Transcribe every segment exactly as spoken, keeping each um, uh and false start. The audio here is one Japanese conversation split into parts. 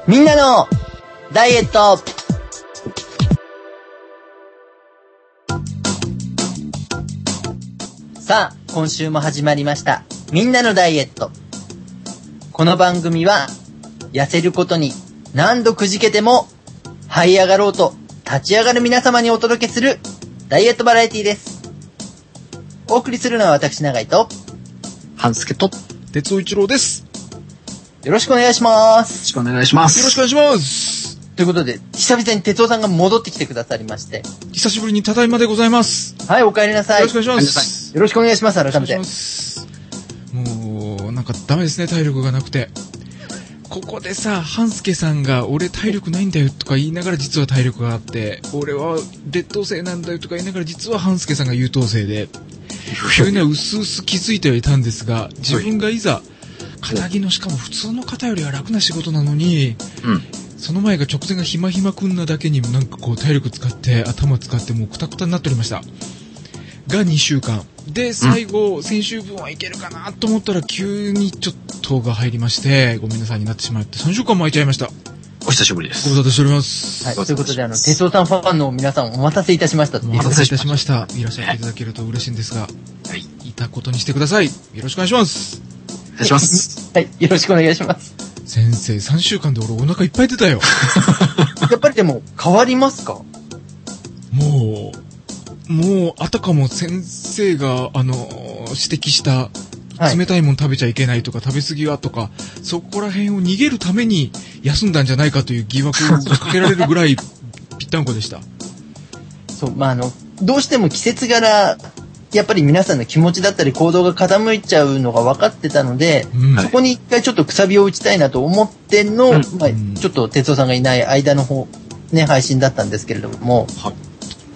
みんなのダイエット。さあ、今週も始まりました。みんなのダイエット。この番組は、痩せることに何度くじけても、這い上がろうと立ち上がる皆様にお届けするダイエットバラエティです。お送りするのは私、永井と、 半助と、 哲夫一郎です。 よろしくお願いします。 よろしくお願いします。 よろしくお願いします。 ということで、久々に哲夫さんが戻ってきてくださりまして。 久しぶりにただいまでございます。 はい、お帰りなさい。 よろしくお願いします。 よろしくお願いします、改めて。 もう、なんかダメですね、体力がなくて。ここでさ、半助さんが、俺体力ないんだよとか言いながら実は体力があって、俺は劣等生なんだよとか言いながら実は半助さんが優等生で、そういうのは薄々気づいてはいたんですが、自分がいざ、肩着のしかも普通の方よりは楽な仕事なのに、うん、その前が直前がひまひまくんなだけになんかこう体力使って頭使ってもうクタクタになっておりましたがにしゅうかんで、最後、うん、先週分はいけるかなと思ったら急にちょっとが入りましてごめんなさいになってしまってさんしゅうかんも空いちゃいました。 お久しぶりです。 ご無沙汰しております。 はい、ということであの哲夫さんファンの皆さんお待たせいたしました。 お待たせいたしました。いらっしゃっていただけると嬉しいんですが、はい、いたことにしてください。よろしくお願いします。 お願いします。 はい、よろしくお願いします。 先生、さんしゅうかんで俺お腹いっぱい出たよ。 やっぱりでも変わりますか？ もう、もうあたかも先生があの指摘した冷たいもの食べちゃいけないとか、はい、食べ過ぎはとか、そこら辺を逃げるために休んだんじゃないかという疑惑をかけられるぐらいぴったんこでした。 そう、まああのどうしても季節柄やっぱり皆さんの気持ちだったり行動が傾いちゃうのが分かってたので、うん、そこに一回ちょっとくさびを打ちたいなと思っての、うんまあ、ちょっと哲夫さんがいない間の方、ね、配信だったんですけれども、はい、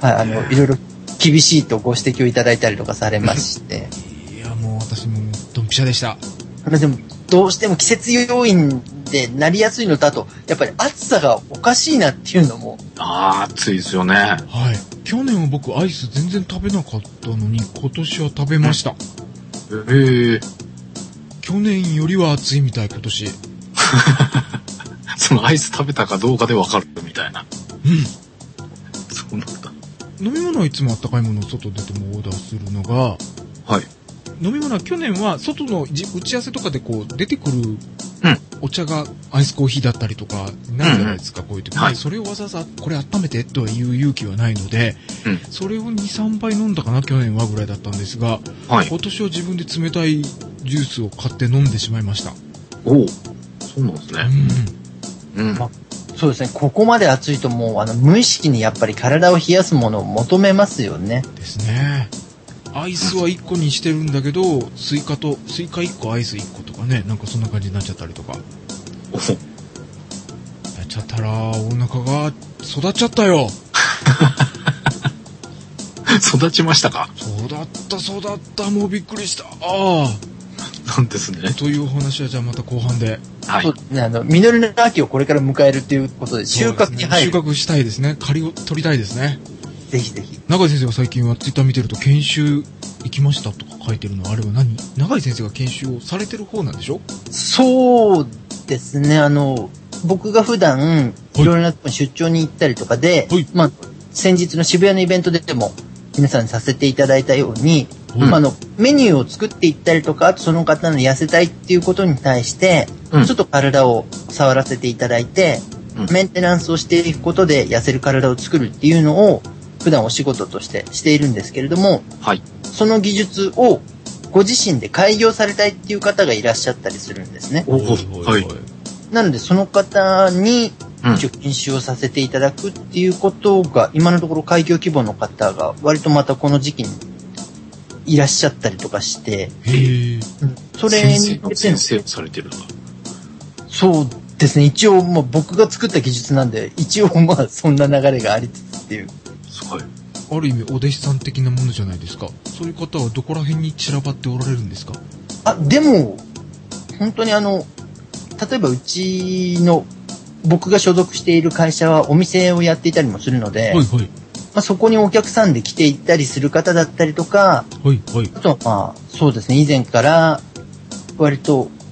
はい、あのいろいろ厳しいとご指摘をいただいたりとかされましていやもう私もドンピシャでした。 でもどうしても季節要因でなりやすいのと、あとやっぱり暑さがおかしいなっていうのも。 あー暑いですよね。 はい。去年は僕アイス全然食べなかったのに今年は食べました。へえー、 去年よりは暑いみたい今年。 そのアイス食べたかどうかで分かるみたいな。 うん。 そうなんだ。 飲み物はいつもあったかいものを外出てもオーダーするのが、 はい。 飲み物は去年は外の打ち合わせとかでこう出てくるお茶がアイスコーヒーだったりとかないじゃないですか、うん、こういう時、はい、それをわざわざこれ温めてとは言う勇気はないので、うん、それを にさんばい飲んだかな去年はぐらいだったんですが、はい、今年は自分で冷たいジュースを買って飲んでしまいました。 おお、そうなんですね。 うん、うんまあ、そうですね。ここまで暑いともうあの無意識にやっぱり体を冷やすものを求めますよね。 ですね。アイスはいっこにしてるんだけど、スイカと、スイカいっこアイスいっことかね、なんかそんな感じになっちゃったりとか。 おやっちゃったら、お腹が育っちゃったよ。 育ちましたか？ 育った、育った、もうびっくりした。ああ。 なんですね。 というお話はじゃあまた後半で。 はい。そうね、あの、実りの秋をこれから迎えるっていうことで、収穫に入る。 収穫したいですね。刈りを取りたいですね。 ぜひぜひ。 永井先生が最近はツイッター見てると研修行きましたとか書いてるのはあれは何？永井先生が研修をされてる方なんでしょ？ そうですね。あの僕が普段いろいろな出張に行ったりとかで、はい、まあ先日の渋谷のイベントでも皆さんにさせていただいたように、はいまあ、あのメニューを作っていったりとか、あとその方の痩せたいっていうことに対して、うん、ちょっと体を触らせていただいて、うん、メンテナンスをしていくことで痩せる体を作るっていうのを普段お仕事としてしているんですけれども、はい、その技術をご自身で開業されたいっていう方がいらっしゃったりするんですね。 おはい、 なのでその方に一応研修をさせていただくっていうことが、うん、今のところ開業規模の方が割とまたこの時期にいらっしゃったりとかして、 へー、 それに先生の先生をされてるんだ。 そうですね。一応もう僕が作った技術なんで、一応まあそんな流れがありつつっていう。 はい、 ある意味お弟子さん的なものじゃないですか。そういう方はどこら辺に散らばっておられるんですか？ あ、でも本当にあの例えばうちの僕が所属している会社はお店をやっていたりもするので、はいはいまあ、そこにお客さんで来ていったりする方だったりとか、 はいはい、 あとはまあそうですね、以前から割と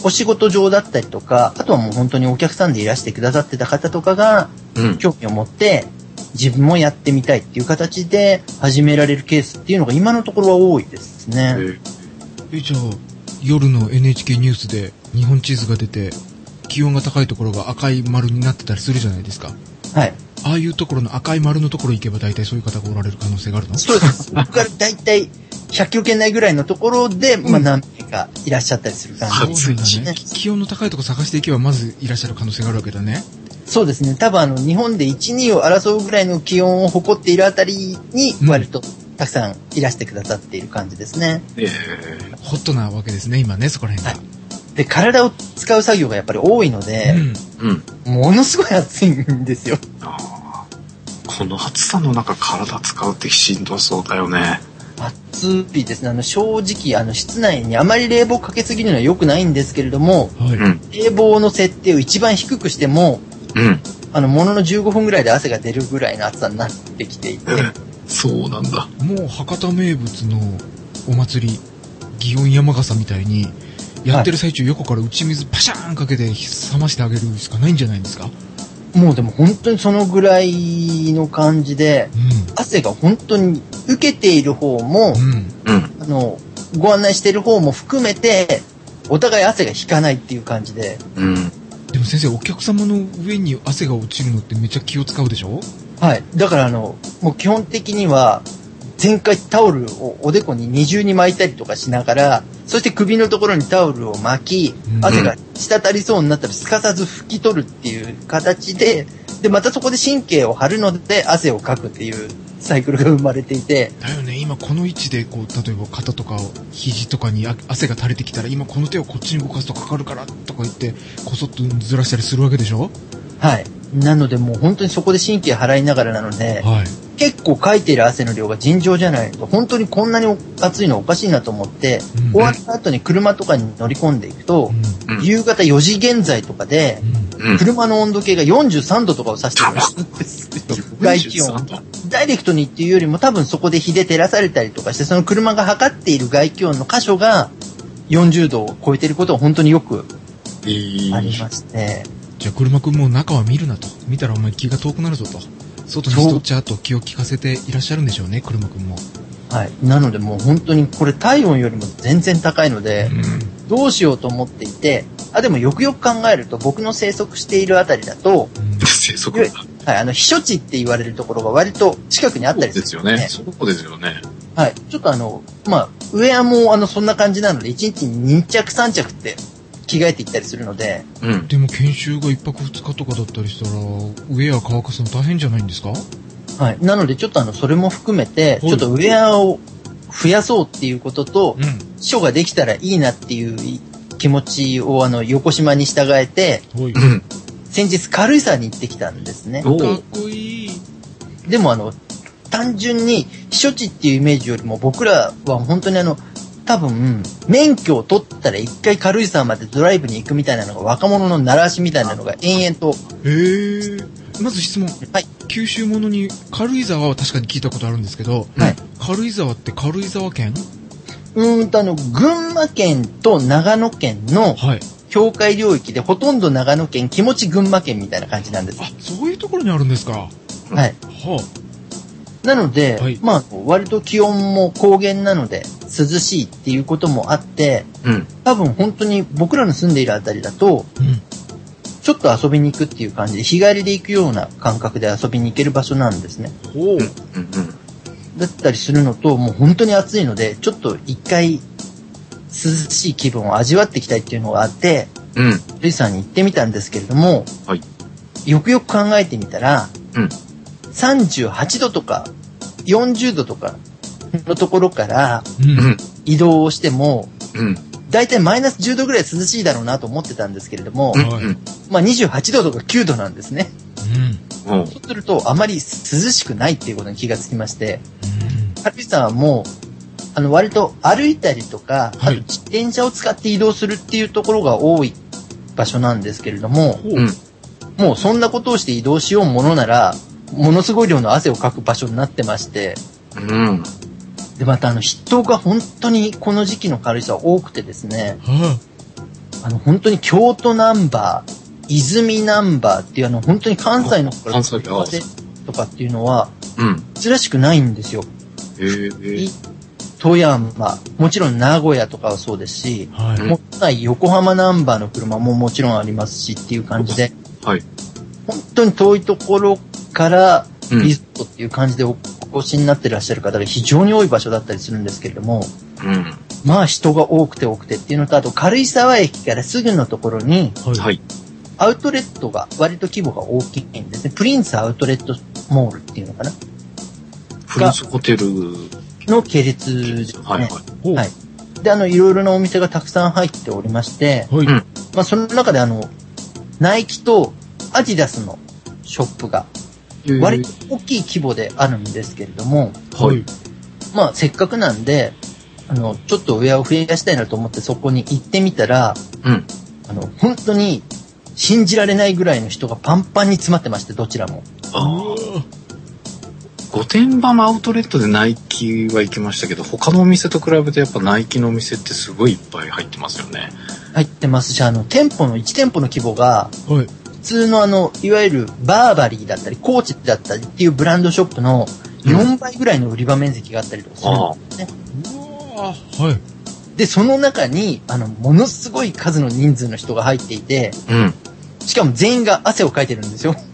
お仕事上だったりとか、あとはもう本当にお客さんでいらしてくださってた方とかが、興味を持って、自分もやってみたいっていう形で始められるケースっていうのが今のところは多いですね。 え、じゃあ、夜の エヌエイチケー ニュースで日本地図が出て、気温が高いところが赤い丸になってたりするじゃないですか。 はい。 ああいうところの赤い丸のところ行けば大体そういう方がおられる可能性があるの？ そうです。僕が大体ひゃっキロ圏内ぐらいのところで、うん、まあ何名かいらっしゃったりする感じですね。 ね。気温の高いところ探していけばまずいらっしゃる可能性があるわけだね。 そうですね。多分あの日本でいち、にを争うぐらいの気温を誇っているあたりに割とたくさんいらしてくださっている感じですね。 えー、ホットなわけですね、今ね、そこら辺が。はい、 で、体を使う作業がやっぱり多いので、うんうん、ものすごい暑いんですよ。 あ、この暑さの中体使うってしんどそうだよね。 暑いですね。あの正直あの室内にあまり冷房かけすぎるのは良くないんですけれども、はい、冷房の設定を一番低くしても、うん、あのもののじゅうごふんぐらいで汗が出るぐらいの暑さになってきていて、 そうなんだ。 もう博多名物のお祭り祇園山笠みたいにやってる最中、はい、横から打ち水パシャーンかけて冷ましてあげるしかないんじゃないんですか？ もうでも本当にそのぐらいの感じで、うん、汗が本当に受けている方も、うん、あのご案内している方も含めてお互い汗が引かないっていう感じで、うん、 でも先生、お客様の上に汗が落ちるのってめっちゃ気を使うでしょ？ はい。だからあのもう基本的には全回タオルをおでこに二重に巻いたりとかしながら、そして首のところにタオルを巻き、汗が滴りそうになったらすかさず拭き取るっていう形で、でまたそこで神経を張るので汗をかくっていうサイクルが生まれていて。 だよね。今この位置でこう例えば肩とか肘とかに汗が垂れてきたら、今この手をこっちに動かすとかかるからとか言ってこそっとずらしたりするわけでしょ？ はい。なのでもう本当にそこで神経払いながらなので、はい、結構かいている汗の量が尋常じゃないと、本当にこんなに暑いのおかしいなと思って、うん、終わった後に車とかに乗り込んでいくと、うん、夕方よじ現在とかで、うん、車の温度計がよんじゅうさんどとかを指してるんですよ。外気温。ダイレクトにっていうよりも多分そこで日で照らされたりとかして、その車が測っている外気温の箇所がよんじゅうどを超えていることは本当によくありまして、えーじゃあ車くんも中は見るなと。見たらお前気が遠くなるぞと。外にしとっちゃうと気を利かせていらっしゃるんでしょうね、車くんも。 はい。なのでもう本当にこれ体温よりも全然高いので、うん、どうしようと思っていて、あ、でもよくよく考えると僕の生息しているあたりだと、 うん、生息はい、あの、避暑地って言われるところが割と近くにあったりする、ね。 そうですよね。そうですよね。 はい。ちょっとあの、まあ、ウェアもあの、そんな感じなので、いちにちにに着さん着って着替えていったりするので。 うん。でも研修がいっぱくふつかとかだったりしたら、ウェア乾かすの大変じゃないんですか？ はい。なのでちょっとあの、それも含めて、ちょっとウェアを増やそうっていうことと、うん、書ができたらいいなっていう気持ちをあの、横島に従えて、うん、先日軽井沢に行ってきたんですね。 かっこいい。 でもあの、単純に避暑地っていうイメージよりも僕らは本当にあの、多分、免許を取ったら一回軽井沢までドライブに行くみたいなのが若者の習わしみたいなのが延々と。 へー。まず質問。はい。九州ものに軽井沢は確かに聞いたことあるんですけど、はい。軽井沢って軽井沢県？ うーんとあの、群馬県と長野県の境界領域で、ほとんど長野県、気持ち群馬県みたいな感じなんです。 あ、そういうところにあるんですか。はい。 はあ。なので、はい、まあ、割と気温も高原なので涼しいっていうこともあって、うん、多分本当に僕らの住んでいるあたりだと、うん、ちょっと遊びに行くっていう感じで日帰りで行くような感覚で遊びに行ける場所なんですね。 おう、 だったりするのと、もう本当に暑いので、ちょっと一回涼しい気分を味わっていきたいっていうのがあって、うん、ルイさんに行ってみたんですけれども、はい、よくよく考えてみたら、うんさんじゅうはちどとかよんじゅうどとかのところから移動をしても、うん、だいたいマイナスじゅうどぐらい涼しいだろうなと思ってたんですけれども、うん、まあにじゅうはちどとかきゅうどなんですね。うん、そうするとあまり涼しくないっていうことに気がつきまして、軽井沢はもうあの割と歩いたりとか、あと自転車を使って移動するっていうところが多い場所なんですけれども、うん、もうそんなことをして移動しようものならものすごい量の汗をかく場所になってまして、うん、でまたあの人が本当にこの時期の軽井沢多くてですね、 あの、本当に京都ナンバー、泉ナンバーっていうあの、本当に関西の方から関西あとかっていうのは、 うん。 珍しくないんですよ。 へえ。 富山、もちろん名古屋とかはそうですし、 はい。 もっと横浜ナンバーの車ももちろんありますしっていう感じで、 はい。 本当に遠いところからうんリゾートっていう感じでお越しになってらっしゃる方が非常に多い場所だったりするんですけれども、 うん。 まあ人が多くて多くてっていうのと、あと軽井沢駅からすぐのところにはい。 はい。 アウトレットが割と規模が大きいんですね。プリンスアウトレットモールっていうのかなプリンスホテルの系列ですね。 はいはい。 ほう。 はい。で、あの、いろいろなお店がたくさん入っておりまして、 はい。 うんまあその中であの、ナイキとアディダスのショップが割と大きい規模であるんですけれども、 はい。 まあせっかくなんで、あの、ちょっとウェアを増やしたいなと思ってそこに行ってみたら、 うん。 あの、本当に信じられないぐらいの人がパンパンに詰まってまして、どちらも。 ああ。御殿場のアウトレットでナイキは行きましたけど、他のお店と比べてやっぱナイキのお店ってすごいいっぱい入ってますよね。 入ってますし、あの、店舗の、いち店舗の規模が、 はい。 普通のあの、いわゆるバーバリーだったり、コーチだったりっていうブランドショップのよんばいぐらいの売り場面積があったりとかするんですね。 うわーはい。 で、その中に、あの、ものすごい数の人数の人が入っていて、 うん。 しかも全員が汗をかいてるんですよ。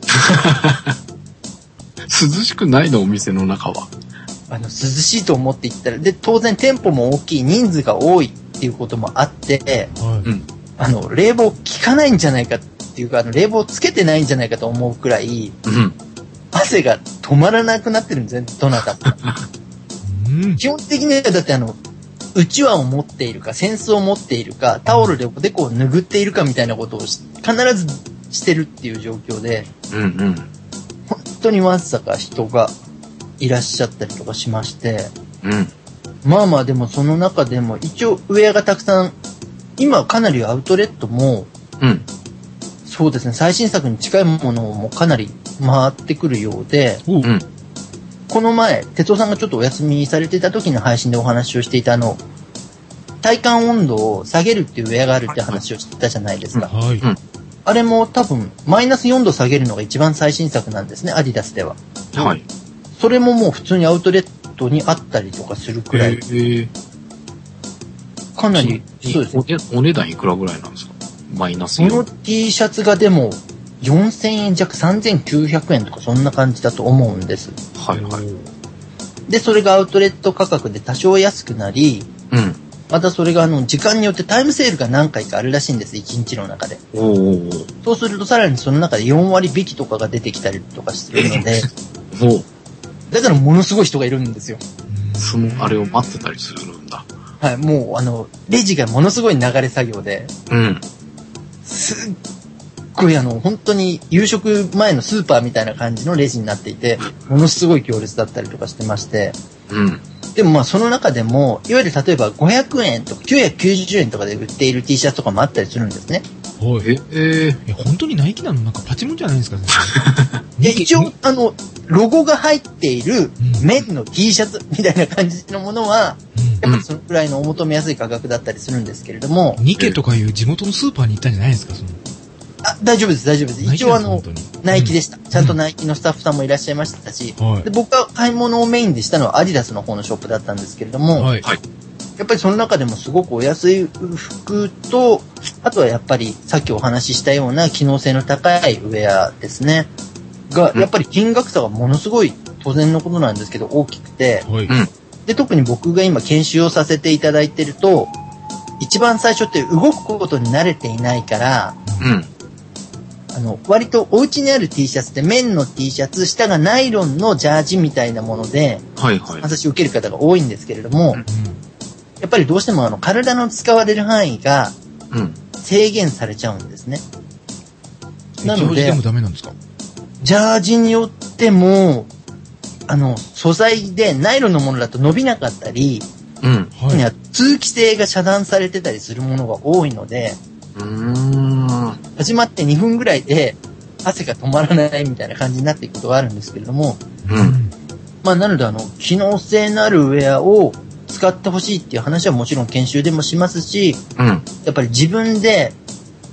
涼しくないのお店の中は。 あの、涼しいと思って行ったら、で、当然店舗も大きい、人数が多いっていうこともあって、 はい。 うん。 あの、冷房効かないんじゃないかっていうか、あの、冷房つけてないんじゃないかと思うくらい、 うん。 汗が止まらなくなってるんですね、どなたも。 うん。 基本的にはだってあの、うちわを持っているか、扇子を持っているか、タオルでおでこを拭っているかみたいなことをし必ずしてるっていう状況で、 うんうん。 本当にわずか人がいらっしゃったりとかしまして、 うん。 まあまあでもその中でも一応ウェアがたくさん、今かなりアウトレットも、 うん。 そうですね、最新作に近いものもかなり回ってくるようで、 おう。 うん。 この前、哲夫さんがちょっとお休みされてた時の配信でお話をしていたあの、体感温度を下げるっていうウェアがあるって話をしてたじゃないですか。 はい。 うんあれも多分、マイナスよんど下げるのが一番最新作なんですね、アディダスでは。 はい。 それももう普通にアウトレットにあったりとかするくらい、 えかなり、そうですね。 おねお値段いくらぐらいなんですか？マイナスそのよん。 T シャツがでも、よんせんえん弱、さんぜんきゅうひゃくえんとかそんな感じだと思うんです。 はいはい。 で、それがアウトレット価格で多少安くなり、 うん。 またそれがあの、時間によってタイムセールが何回かあるらしいんです、いちにちの中で。 おーおーそうするとさらにその中でよんわり引きとかが出てきたりとかするので、 おー。もだからものすごい人がいるんですよ。 う、そのあれを待ってたりするんだ。 はい、もうあの、レジがものすごい流れ作業で、 うん。 すっごいあの、本当に夕食前のスーパーみたいな感じのレジになっていて、ものすごい行列だったりとかしてまして、 うん。 でもまあその中でも、いわゆる例えばごひゃくえんとかきゅうひゃくきゅうじゅうえんとかで売っている T シャツとかもあったりするんですね。 はい。 え、えー、 え、本当にナイキなの？なんかパチモンじゃないんですか？ で、一応、あの、ロゴが入っているうん綿の T シャツみたいな感じのものは、 うん。 やっぱりそのくらいのお求めやすい価格だったりするんですけれども、 ニケとかいう地元のスーパーに行ったんじゃないですか？そのあ、大丈夫です、大丈夫です。 ナイキ一応あのなんですか本、当にナイキでした。ちゃんとナイキのスタッフさんもいらっしゃいましたし、 はいで僕が買い物をメインでしたのはアディダスの方のショップだったんですけれども、 はい。 はい。 やっぱりその中でもすごくお安い服と、あとはやっぱりさっきお話ししたような機能性の高いウェアですね。が、やっぱり金額差がものすごい当然のことなんですけど大きくて、 はい。 うん。 で、特に僕が今研修をさせていただいてると、一番最初って動くことに慣れていないから、 うん。 あの、割とお家にある T シャツって綿の T シャツ、下がナイロンのジャージみたいなもので、 はいはい。 話を受ける方が多いんですけれども、 うんやっぱりどうしてもあの、体の使われる範囲がうん。 制限されちゃうんですね。 うん。 なのでジャージでもダメなんですか？ ジャージによっても、あの、素材でナイロンのものだと伸びなかったり、 うん。 はい。 通気性が遮断されてたりするものが多いので、 うーん。 始まってにふんぐらいで汗が止まらないみたいな感じになっていくことがあるんですけれども、 うん。 まあなのであの、機能性のあるウェアを使ってほしいっていう話はもちろん研修でもしますし、 うん。 やっぱり自分で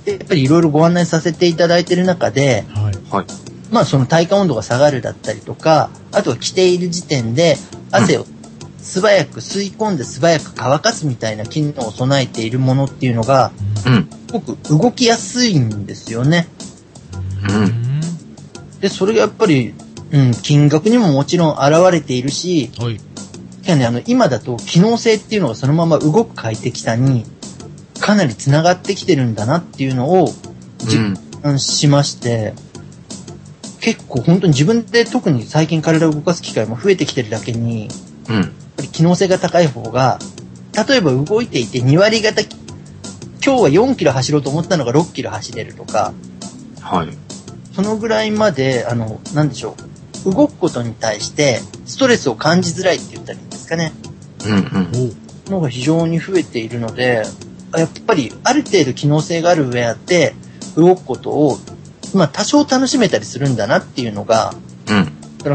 やっぱりいろいろご案内させていただいている中で、 はい。 はい。 まあその体感温度が下がるだったりとか、あとは着ている時点で汗を素早く吸い込んで素早く乾かすみたいな機能を備えているものっていうのが、 うん。 すごく動きやすいんですよね。 うんで、それがやっぱり、うん、金額にももちろん現れているし、 はい。 いやね、あの、今だと機能性っていうのがそのまま動く快適さにかなり繋がってきてるんだなっていうのを実感しまして、うん、結構本当に自分で特に最近体を動かす機会も増えてきてるだけに、 うん、やっぱり機能性が高い方が、例えば動いていてに割方、今日はよんキロ走ろうと思ったのがろっキロ走れるとか、はい。そのぐらいまで、あの、なんでしょう。動くことに対してストレスを感じづらいって言ったらいいんですかね。 うんうん。 のが非常に増えているので、やっぱりある程度機能性があるウェアって動くことを、まあ多少楽しめたりするんだなっていうのが、うん。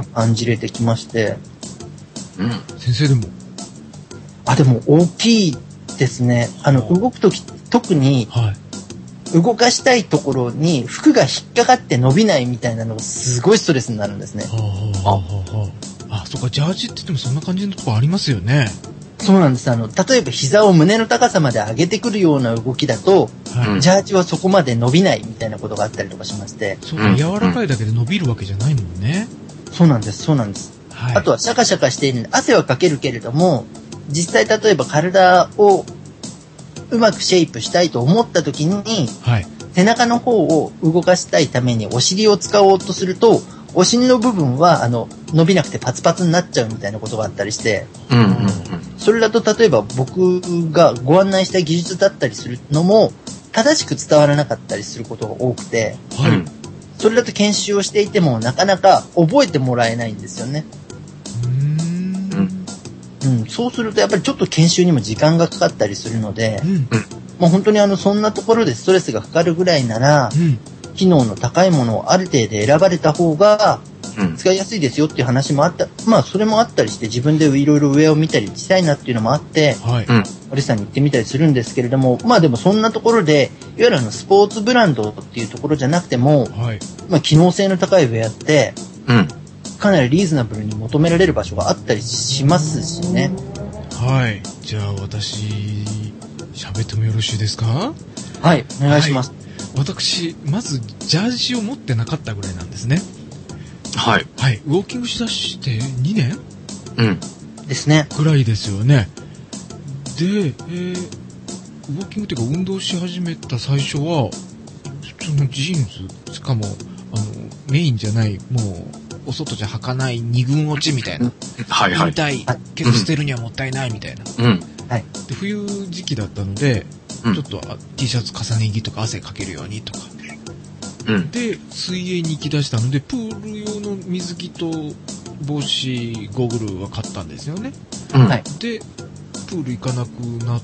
感じれてきまして。 うん。先生でもあ、でも大きいですね。あの、動くとき、特に、はい。動かしたいところに服が引っかかって伸びないみたいなのがすごいストレスになるんですね。 はあはあ、あ、そっか、ジャージって言ってもそんな感じのとこありますよね。 そうなんです。あの、例えば膝を胸の高さまで上げてくるような動きだと、はい、ジャージはそこまで伸びないみたいなことがあったりとかしまして。 そうか、柔らかいだけで伸びるわけじゃないもんね。 そうなんです、そうなんです。はい、あとはシャカシャカしているので汗はかけるけれども、実際例えば体をうまくシェイプしたいと思った時に、はい、背中の方を動かしたいためにお尻を使おうとすると、お尻の部分はあの伸びなくてパツパツになっちゃうみたいなことがあったりして、うんうんうん、それだと例えば僕がご案内した技術だったりするのも正しく伝わらなかったりすることが多くて、はい、それだと研修をしていてもなかなか覚えてもらえないんですよね。うーん、うん、そうするとやっぱりちょっと研修にも時間がかかったりするので、うん、もう本当にあのそんなところでストレスがかかるぐらいなら、うん、機能の高いものをある程度選ばれた方が使いやすいですよっていう話もあった、まあそれもあったりして自分でいろいろ上を見たりしたいなっていうのもあって、はい、マリさんに行ってみたりするんですけれども、まあでもそんなところでいわゆるあのスポーツブランドっていうところじゃなくても、はい、まあ機能性の高いウェアって、うん、かなりリーズナブルに求められる場所があったりしますしね。 はい。じゃあ私喋ってもよろしいですか？ はい、お願いします。 はい、私まずジャージを持ってなかったぐらいなんですね。 はい。 はい。ウォーキングしだしてにねん？ うん。ですね。 ぐらいですよね。で、えー、ウォーキングっていうか運動し始めた最初は普通のジーンズ、しかもあのメインじゃないもうお外じゃ履かない二軍落ちみたいな。 はいはい。 引退けど捨てるにはもったいないみたいな。うん。はい。で冬時期だったので、うん、ちょっと T シャツ重ね着とか汗かけるようにとか。うん、で水泳に行き出したのでプール用の水着と帽子ゴーグルは買ったんですよね、うん、でプール行かなくなって、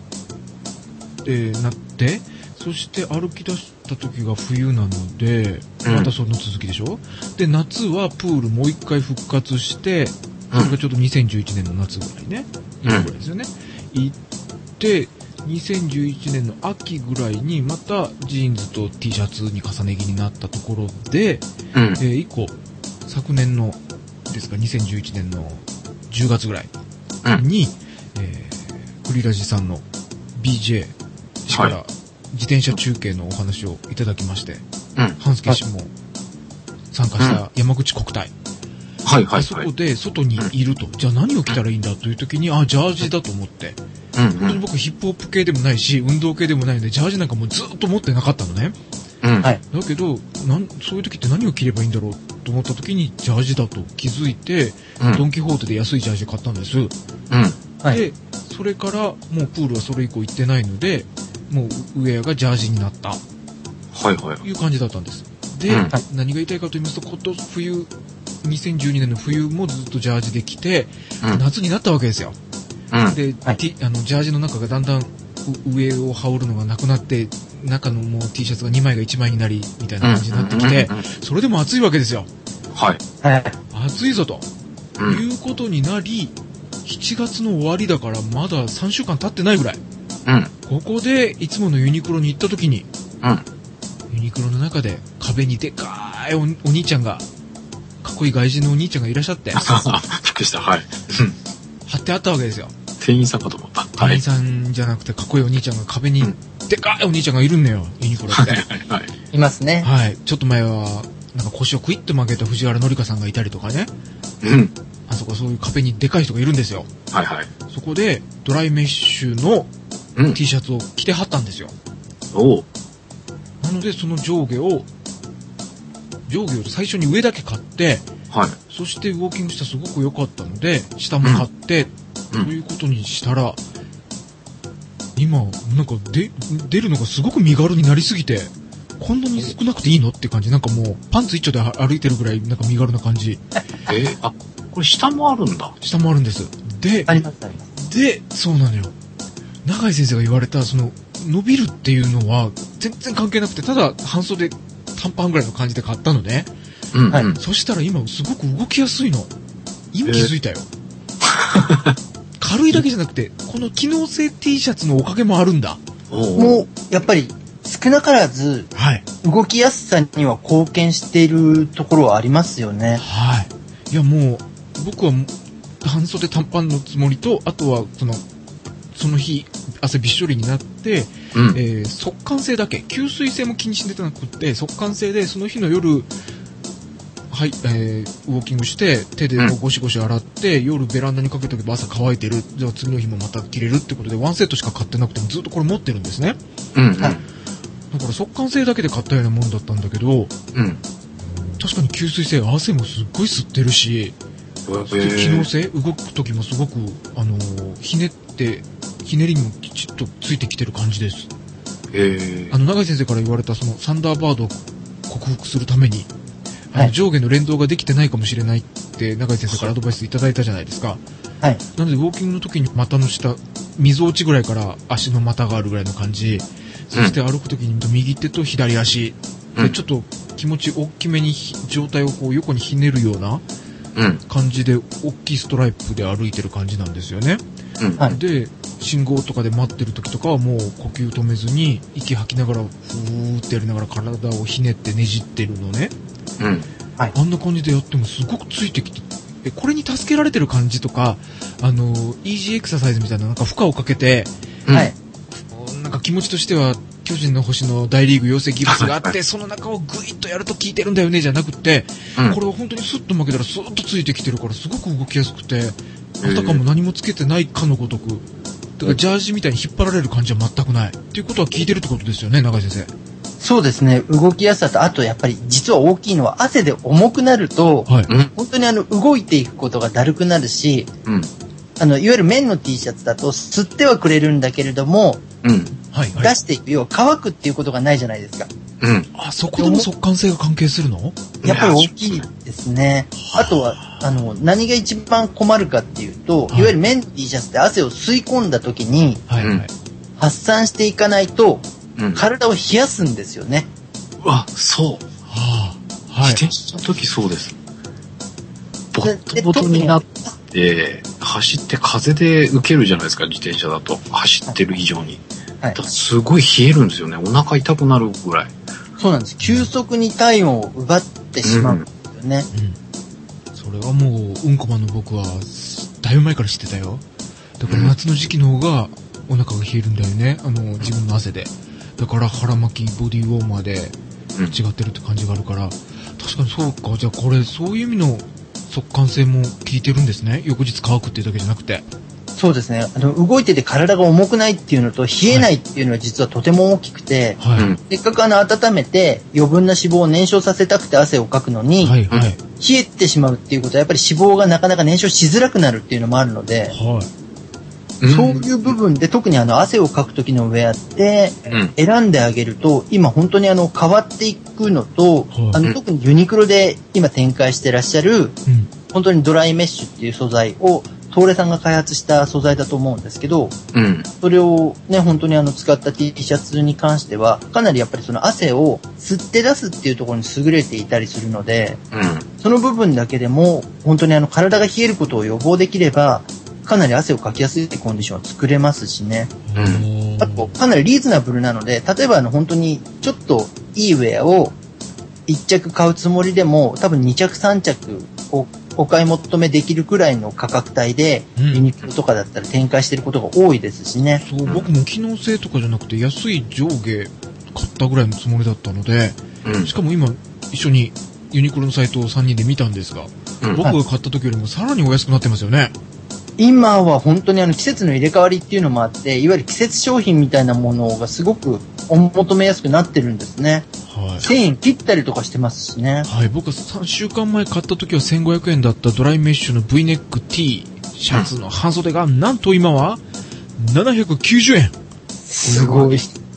なってそして歩き出した時が冬なので、うん、またその続きでしょ。で夏はプールもう一回復活してそれがちょうどにせんじゅういちねんの夏ぐらいね、うん、今ぐらいですよね。行ってにせんじゅういちねんの秋ぐらいにまたジーンズと T シャツに重ね着になったところで、うん、えー、以降昨年のですかにせんじゅういちねんのじゅうがつぐらいに、うん、えー、クリラジさんの ビージェー 氏から自転車中継のお話をいただきまして、うん、半助氏も参加した山口国体、うん、はいはいはい、そこで外にいると、うん、じゃあ何を着たらいいんだという時にあジャージだと思って、うんうん、本当に僕ヒップホップ系でもないし運動系でもないのでジャージなんかもうずっと持ってなかったのね、うん、だけどなんそういう時って何を着ればいいんだろうと思った時にジャージだと気づいて、うん、ドンキホーテで安いジャージ買ったんです、うん、はい、でそれからもうプールはそれ以降行ってないのでもうウェアがジャージになった、はいはい、いう感じだったんです。で、うん、何が言いたいかと言いますと今年冬にせんじゅうにねんの冬もずっとジャージで着て、うん、夏になったわけですよ。うん、で、はい、T、あのジャージの中がだんだん上を羽織るのがなくなって中のもう T シャツがにまいがいちまいになりみたいな感じになってきて、それでも暑いわけですよ。はい。暑いぞと、うん、いうことになりしちがつの終わりだからまださんしゅうかん経ってないぐらい、うん、ここでいつものユニクロに行った時に、うん、 ユニクロの中で壁にでかい お, お兄ちゃんが、かっこいい外人のお兄ちゃんがいらっしゃって。びっくりした、はい。 貼ってあったわけですよ。 店員さんかと思った。 店員さんじゃなくてかっこいいお兄ちゃんが壁に、でかいお兄ちゃんがいるんだよ、ユニクロって。はいはいはい。 いますね。 はい。ちょっと前は、なんか腰をクイッと曲げた藤原紀香さんがいたりとかね。 うん。 あそこそういう壁にでかい人がいるんですよ。 はいはい。 そこで、ドライメッシュの T シャツを着てはったんですよ。 うん、おう。 なので、その上下を、上下を最初に上だけ買って、 はい。 そしてウォーキングしたらすごく良かったので、下も買って、うん、ということにしたら、今、なんかで、出るのがすごく身軽になりすぎて、こんなに少なくていいのって感じ。なんかもう、パンツ一丁で歩いてるぐらい、なんか身軽な感じ。 えー、あ、これ下もあるんだ。 下もあるんです。で、 ありますあります。 で、そうなのよ。永井先生が言われた、その、伸びるっていうのは、全然関係なくて、ただ半袖短パンぐらいの感じで買ったのね。 うん、うん。はい。 そしたら今、すごく動きやすいの。今気づいたよ。えー、軽いだけじゃなくて、この機能性 T シャツのおかげもあるんだ。 もう、やっぱり、少なからず、はい、動きやすさには貢献しているところはありますよね。 はい。いやもう、僕は半袖短パンのつもりと、あとはその、その日、汗びっしょりになって、うん、えー、速乾性だけ、吸水性も気にしてなくって、速乾性でその日の夜、はい、えー、ウォーキングして、手でゴシゴシ洗って、うん、夜ベランダにかけとけば朝乾いてる。じゃあ次の日もまた着れるってことで、ワンセットしか買ってなくてもずっとこれ持ってるんですね。 うん、うん。 だから速乾性だけで買ったようなもんだったんだけど、 うん、 確かに吸水性、汗もすっごい吸ってるし、えー、機能性、動く時もすごく、あのー、ひねって、ひねりにもきちっとついてきてる感じです。 えー、 あの、永井先生から言われたそのサンダーバードを克服するために、あの、はい、上下の連動ができてないかもしれないって永井先生からアドバイスいただいたじゃないですか。 はい。 なのでウォーキングの時に股の下、溝落ちぐらいから足の股があるぐらいの感じ、そして歩くときに右手と左足、うん、でちょっと気持ち大きめに上体をこう横にひねるような感じで大きいストライプで歩いてる感じなんですよね。うん、で信号とかで待ってる時とかはもう呼吸止めずに息吐きながらふーってやりながら体をひねってねじってるのね。 うんはい、あんな感じでやってもすごくついてきて、えこれに助けられてる感じとか、あのイージーエクササイズみたいななんか負荷をかけて、 はい。 なんか気持ちとしては巨人の星の大リーグ養成ギブスがあってその中をグイッとやると効いてるんだよねじゃなくて、うん、これは本当にスッと負けたらスッとついてきてるからすごく動きやすくて、あたかも何もつけてないかのごとく、だからジャージみたいに引っ張られる感じは全くないっていうことは効いてるってことですよね、永井先生。 そうですね。動きやすさと、あとやっぱり実は大きいのは汗で重くなると、はい、本当にあの動いていくことがだるくなるし、うん、あのいわゆる綿の T シャツだと吸ってはくれるんだけれども、うんはいはい、出していくよう乾くっていうことがないじゃないですか。 うん、あそこでも速乾性が関係するの？ やっぱり大きいですね。あとはあの何が一番困るかっていうと、はい、いわゆる綿 T シャツって汗を吸い込んだ時に、はいはい、発散していかないと、うん、体を冷やすんですよね。 うわ、そう。はあ、はい。自転車の時そうです。ボットボトになって走って風で受けるじゃないですか、自転車だと走ってる以上に。はい、だすごい冷えるんですよね。お腹痛くなるぐらい。 そうなんです。急速に体温を奪ってしまうんですよね。 うんうん、それはもううんこまの僕はだいぶ前から知ってたよ。だから夏の時期の方がお腹が冷えるんだよね。あの自分の汗で。だから腹巻きボディウォーマーで違ってるって感じがあるから、うん、確かにそうか。じゃあこれそういう意味の速乾性も効いてるんですね。翌日乾くっていうだけじゃなくて。 そうですね。あの動いてて体が重くないっていうのと冷えないっていうのは実はとても大きくて、はい、せっかくあの温めて余分な脂肪を燃焼させたくて汗をかくのに、はいはい、冷えてしまうっていうことはやっぱり脂肪がなかなか燃焼しづらくなるっていうのもあるので、はい、そういう部分で特にあの汗をかく時のウェアって選んであげると今本当にあの変わっていくのと、はい、あの特にユニクロで今展開してらっしゃる、うん、本当にドライメッシュっていう素材を東レさんが開発した素材だと思うんですけど、うん、それをね本当にあの使った T シャツに関してはかなりやっぱりその汗を吸って出すっていうところに優れていたりするので、うん、その部分だけでも本当にあの体が冷えることを予防できればかなり汗をかきやすいコンディションを作れますしね、うん、あとかなりリーズナブルなので例えばあの本当にちょっといいウェアをいっ着買うつもりでも、多分に着さん着をお買い求めできるくらいの価格帯で、うん、ユニクロとかだったら展開してることが多いですしね。 そう、僕も機能性とかじゃなくて安い上下買ったぐらいのつもりだったので、うん、しかも今一緒にユニクロのサイトをさんにんで見たんですが、うん、僕が買った時よりもさらにお安くなってますよね。 今は本当にあの季節の入れ替わりっていうのもあって、いわゆる季節商品みたいなものがすごくお求めやすくなってるんですね。はい、せんえん切ったりとかしてますしね。 はい、僕はさんしゅうかんまえ買った時はせんごひゃくえんだったドライメッシュの V ネック T シャツの半袖が、なんと今はななひゃくきゅうじゅうえん。 すごい。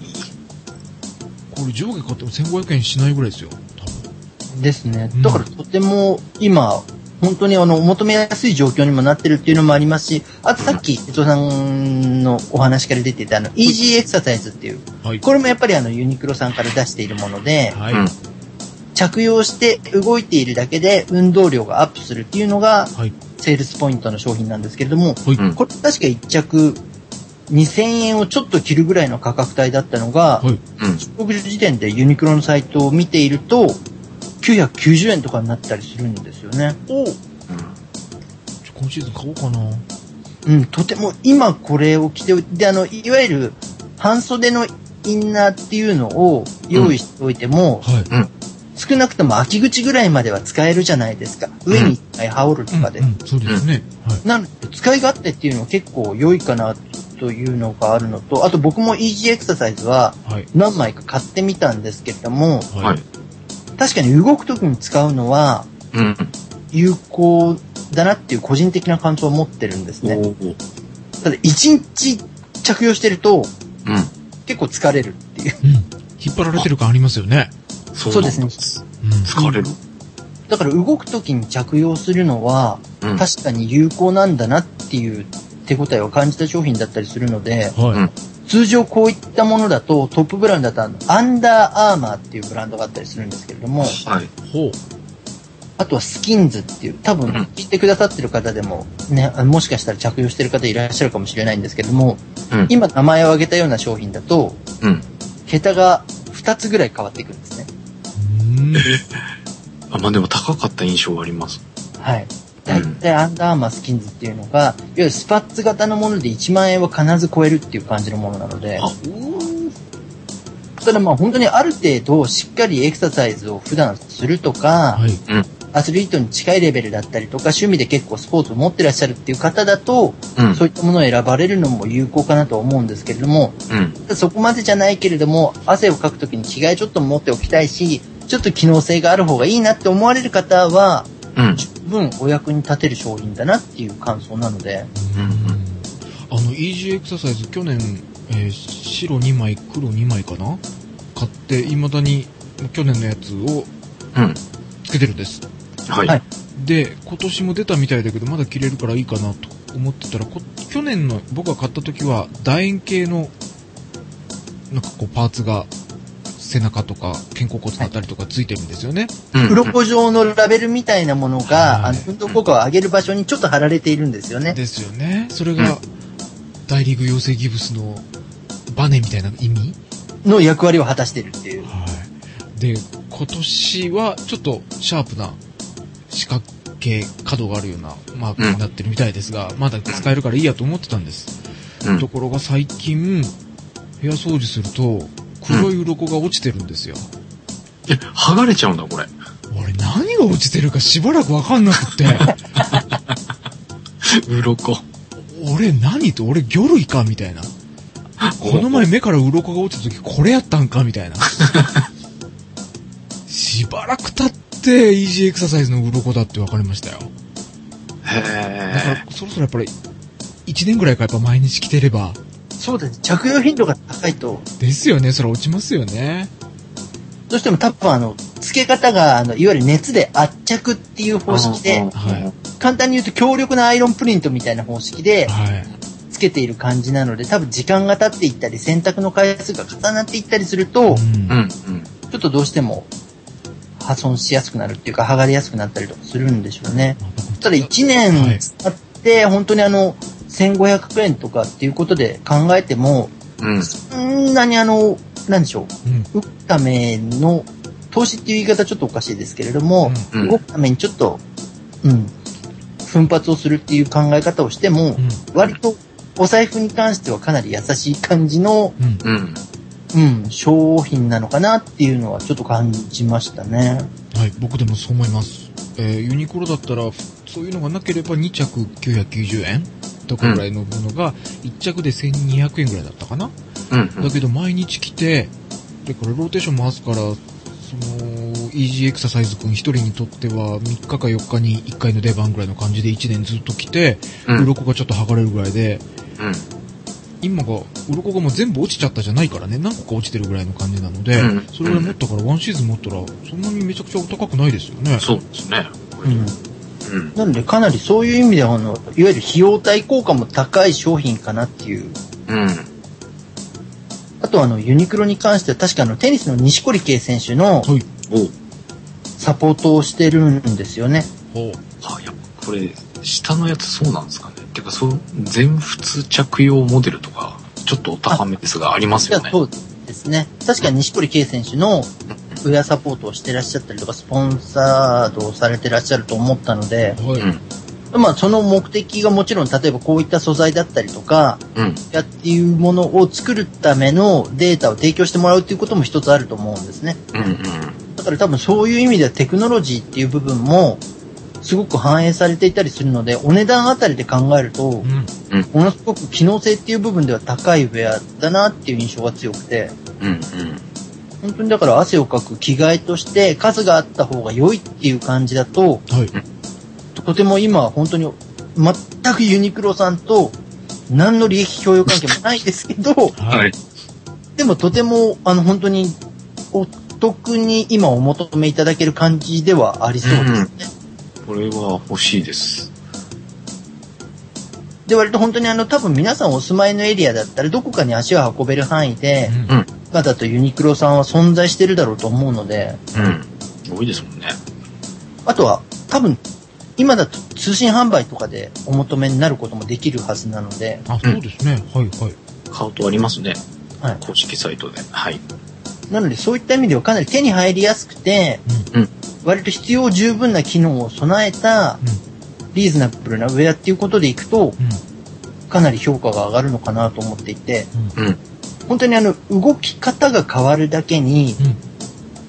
これ上下買ってもせんごひゃくえんしないぐらいですよ。多分ですね。だからとても今、本当にあの、求めやすい状況にもなってるっていうのもありますし、あとさっき、伊藤さんのお話から出ていたあの、イージーエクササイズっていう、はい、これもやっぱりあの、ユニクロさんから出しているもので、はい、着用して動いているだけで運動量がアップするっていうのが、はい、セールスポイントの商品なんですけれども、はい、これ確かいっ着にせんえんをちょっと切るぐらいの価格帯だったのが、はい、中国時点でユニクロのサイトを見ていると、きゅうひゃくきゅうじゅうえんとかになったりするんですよね。お、うん、 今シーズン買おうかな。 うん、とても今これを着て、で、あの、いわゆる半袖のインナーっていうのを用意しておいても、うんはい、少なくとも秋口ぐらいまでは使えるじゃないですか。上に一回羽織るとかで。 うんうんうん、そうですね。 はい、なので、使い勝手っていうのは結構良いかなというのがあるのと、あと僕もイージーエクササイズは何枚か買ってみたんですけれども、はい、確かに動くときに使うのは有効だなっていう個人的な感想を持ってるんですね。ただ一日着用してると、うん、結構疲れるっていう、うん、 引っ張られてる感ありますよね。 そうですね、 うん、疲れる。 だから動くときに着用するのは、うん、確かに有効なんだなっていう手応えを感じた商品だったりするので、はい、通常こういったものだとトップブランドだとアンダーアーマーっていうブランドがあったりするんですけれども、はい、ほう、あとはスキンズっていう多分聞いてくださってる方でもね、もしかしたら着用してる方いらっしゃるかもしれないんですけれども、うん、今名前を挙げたような商品だと、うん、桁がふたつぐらい変わっていくんですね。 うーんあ、まあでも高かった印象があります。はい。 だいたいアンダーアーマースキンズっていうのが、いわゆるスパッツ型のものでいちまんえんは必ず超えるっていう感じのものなので、ただまあ本当にある程度しっかりエクササイズを普段するとか、はい、アスリートに近いレベルだったりとか、趣味で結構スポーツを持ってらっしゃるっていう方だと、うん、そういったものを選ばれるのも有効かなと思うんですけれども、うん、そこまでじゃないけれども、汗をかくときに着替えちょっと持っておきたいし、ちょっと機能性がある方がいいなって思われる方は、うん、十分お役に立てる商品だなっていう感想なので、うんうん、 あの イージーエクササイズ去年、えー、白にまい黒にまいかな買って未だに去年のやつをつけてるんです、うん、はい。で今年も出たみたいだけどまだ着れるからいいかなと思ってたら、去年の僕が買った時は楕円形のなんかこうパーツが背中とか肩甲骨だったりとかついてるんですよね。 はい、鱗状のラベルみたいなものが、はい、あの運動効果を上げる場所にちょっと貼られているんですよね。 ですよね。それが、うん、大リーグ養成ギブスのバネみたいな意味の役割を果たしてるっていう。 はい。で、今年はちょっとシャープな四角形角があるようなマークになってるみたいですが、うん、まだ使えるからいいやと思ってたんです。うん、ところが最近部屋掃除すると黒い鱗が落ちてるんですよ。 え、剥がれちゃうんだこれ。 俺何が落ちてるかしばらくわかんなくて。 鱗。 俺何と俺魚類かみたいな。この前目から鱗が落ちた時これやったんかみたいな。しばらく経ってイージーエクササイズの鱗だって分かりましたよ。へー。だからそろそろやっぱりいちねんぐらいかやっぱ毎日着てれば。 そうです。着用頻度が高いと。 ですよね。それ落ちますよね。 どうしても多分あの、付け方が、あの、いわゆる熱で圧着っていう方式で、はい、簡単に言うと強力なアイロンプリントみたいな方式で、付けている感じなので、多分時間が経っていったり、洗濯の回数が重なっていったりすると、うん、ちょっとどうしても破損しやすくなるっていうか、剥がれやすくなったりとかするんでしょうね。ただいちねん使って、本当にあの、せんごひゃくえんとかっていうことで考えても、うん、そんなにあのなんでしょう、うん、動くための、投資っていう言い方ちょっとおかしいですけれども、うん、動くためにちょっと、うん、奮発をするっていう考え方をしても、うん、割とお財布に関してはかなり優しい感じの、うんうん、商品なのかなっていうのはちょっと感じましたね。 はい、僕でもそう思います。えー、ユニクロだったらそういうのがなければに着きゅうひゃくきゅうじゅうえんとかぐらいのものがいっ着でせんにひゃくえんぐらいだったかな、うんうん、だけど毎日着て、でこれローテーション回すから、そのイージーエクササイズ君一人にとってはみっかかよっかにいっかいの出番ぐらいの感じでいちねんずっと着て、うん、鱗がちょっと剥がれるぐらいで、うん、今が鱗がもう全部落ちちゃったじゃないからね、何個か落ちてるぐらいの感じなので、うん、それぐらい持ったからワンシーズン持ったらそんなにめちゃくちゃお高くないですよね。 そうですね、 うん、なのでかなりそういう意味ではあのいわゆる費用対効果も高い商品かなっていう、うん、あとはあのユニクロに関しては確かあのテニスの錦織圭選手のサポートをしてるんですよね。 おあ、やっぱこれ下のやつそうなんですかね。てかそう全仏着用モデルとかちょっとお高めですがありますよね。 そうですね。確かに錦織圭選手のウェアサポートをしてらっしゃったりとかスポンサードをされてらっしゃると思ったので、はい、まあその目的がもちろん例えばこういった素材だったりとか、うん、やっていうものを作るためのデータを提供してもらうっていうことも一つあると思うんですね。うんうん、だから多分そういう意味ではテクノロジーっていう部分もすごく反映されていたりするので、お値段あたりで考えると、うんうん、ものすごく機能性っていう部分では高いウェアだなっていう印象が強くて、うんうん、本当にだから汗をかく着替えとして数があった方が良いっていう感じだと、はい、とても今は本当に全くユニクロさんと何の利益共有関係もないですけど、はい、でもとてもあの本当にお得に今お求めいただける感じではありそうですね。 うん、これは欲しいです。 で、割と本当にあの多分皆さんお住まいのエリアだったらどこかに足を運べる範囲で、うん、今だとユニクロさんは存在してるだろうと思うので、 うん、多いですもんね。 あとは多分今だと通信販売とかでお求めになることもできるはずなので、 あ、そうですね、うん、はいはい。 買うとありますね。はい。公式サイトで、はい。 なのでそういった意味ではかなり手に入りやすくて、うん、割と必要十分な機能を備えた、うんリーズナブルなウェアっていうことでいくと、うん、かなり評価が上がるのかなと思っていて、うん、本当にあの動き方が変わるだけに、うん、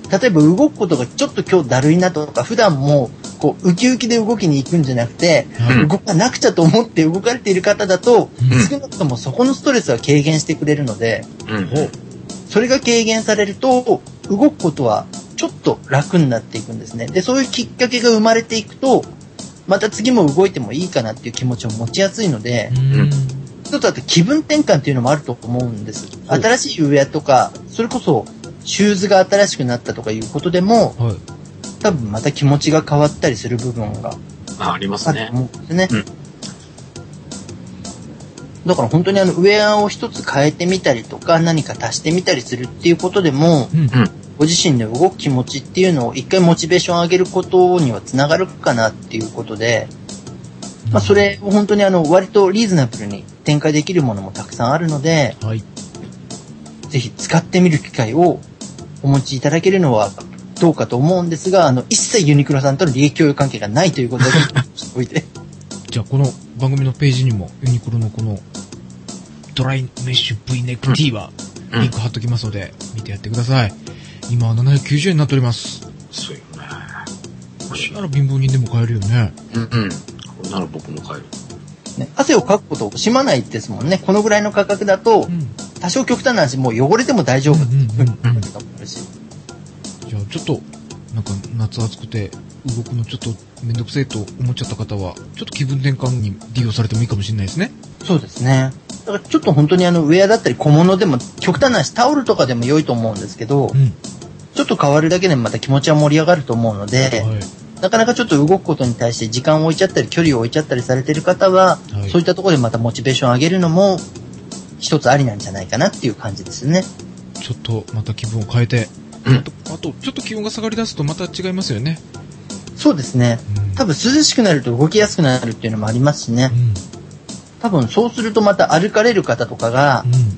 例えば動くことがちょっと今日だるいなとか、普段もこうウキウキで動きに行くんじゃなくて、うん、動かなくちゃと思って動かれている方だと、うん、少なくともそこのストレスは軽減してくれるので、うん、それが軽減されると動くことはちょっと楽になっていくんですね。で、そういうきっかけが生まれていくとまた次も動いてもいいかなっていう気持ちを持ちやすいので、ちょっとあと気分転換っていうのもあると思うんです。新しいウェアとか、それこそシューズが新しくなったとかいうことでも、はい、多分また気持ちが変わったりする部分がありますね。 あると思うんですね。うん、だから本当にあのウェアを一つ変えてみたりとか、何か足してみたりするっていうことでも、うんうんご自身で動く気持ちっていうのを一回モチベーション上げることにはつながるかなっていうことで、まあそれを本当にあの割とリーズナブルに展開できるものもたくさんあるので、はい、ぜひ使ってみる機会をお持ちいただけるのはどうかと思うんですが、あの一切ユニクロさんとの利益共有関係がないということでしておいて。 じゃあこの番組のページにもユニクロのこのドライメッシュ V ネック T はリンク貼っときますので見てやってください。今はななひゃくきゅうじゅうえんになっております。 そうよね。 これなら貧乏人でも買えるよね。 うんうん。これなら僕も買える。 ね、汗をかくことを惜しまないですもんね。このぐらいの価格だと、うん、多少極端な話もう汚れても大丈夫っていうふうに思うし。 じゃあちょっとなんか夏暑くて動くのちょっとめんどくせえと思っちゃった方はちょっと気分転換に利用されてもいいかもしれないですね。 そうですね。だからちょっと本当にあのウェアだったり小物でも極端な話タオルとかでも良いと思うんですけど、うん、ちょっと変わるだけでまた気持ちは盛り上がると思うので、はい、なかなかちょっと動くことに対して時間を置いちゃったり距離を置いちゃったりされている方は、はい、そういったところでまたモチベーションを上げるのも一つありなんじゃないかなっていう感じですね。 ちょっとまた気分を変えて、うん、あと、あとちょっと気温が下がり出すとまた違いますよね。 そうですね、うん、多分涼しくなると動きやすくなるっていうのもありますしね、うん、多分そうするとまた歩かれる方とかが、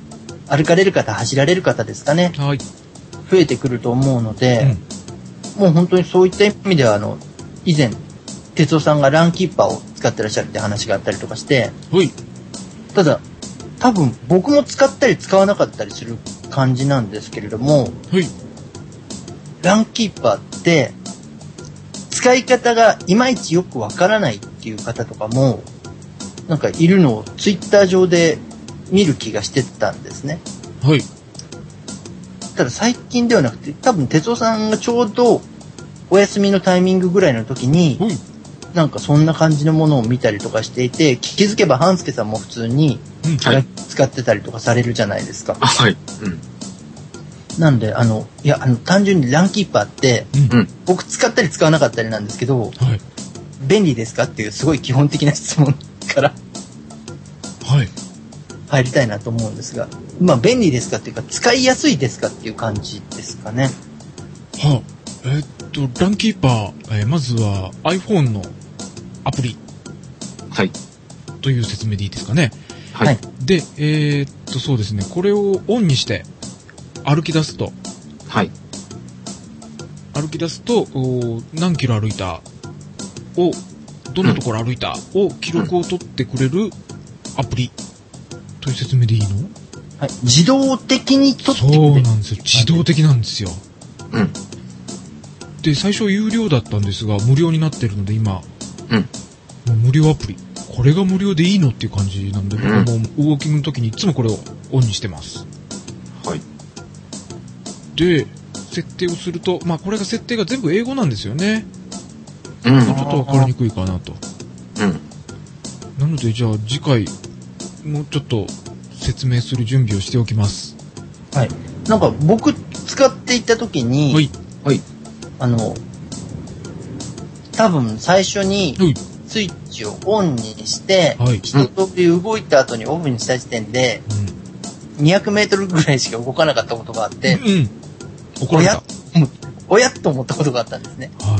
歩かれる方、走られる方ですかね。 はい。 増えてくると思うので、うん、もう本当にそういった意味では、あの、以前、哲夫さんがランキーパーを使ってらっしゃるって話があったりとかして、 はい。 ただ、多分僕も使ったり使わなかったりする感じなんですけれども、 はい。 ランキーパーって、使い方がいまいちよくわからないっていう方とかも、なんかいるのをツイッター上で見る気がしてたんですね。 はい。 ただ最近ではなくて、多分哲夫さんがちょうどお休みのタイミングぐらいの時に、はい、なんかそんな感じのものを見たりとかしていて、気づけば半助さんも普通に使ってたりとかされるじゃないですか。 はい。うん。 なんで、あの、いや、あの、単純にランキーパーって、うん、僕使ったり使わなかったりなんですけど、はい、便利ですかっていうすごい基本的な質問からはい入りたいなと思うんですが、まあ便利ですかっていうか使いやすいですかっていう感じですかね。 はあ、えー、っとランキーパー、えー、まずは iPhone のアプリはいという説明でいいですかね。 はい。 で、えー、っとそうですね、これをオンにして歩き出すと、 はい。 歩き出すと何キロ歩いたをどんなところ歩いたを記録を取ってくれるアプリという説明でいいの？ はい。自動的に取ってくれる。 そうなんですよ。自動的なんですよ。 うん。 で、最初有料だったんですが、無料になってるので今、 うん。 もう無料アプリ。これが無料でいいのっていう感じなんで、僕はもうウォーキングの時にいつもこれをオンにしてます。 はい。 で、設定をすると、まあこれが設定が全部英語なんですよね。 うん。 ちょっとわかりにくいかなと。 うん。 なので、じゃあ次回、もうちょっと説明する準備をしておきます。 はい。なんか僕使っていた時に、 はい。 はい。 あの、多分最初にスイッチをオンにして、はい、一通り動いた後にオフにした時点で、うん、にひゃくメートルぐらいしか動かなかったことがあって、 うん。怒られた。 おやっと思ったことがあったんですね。 はい。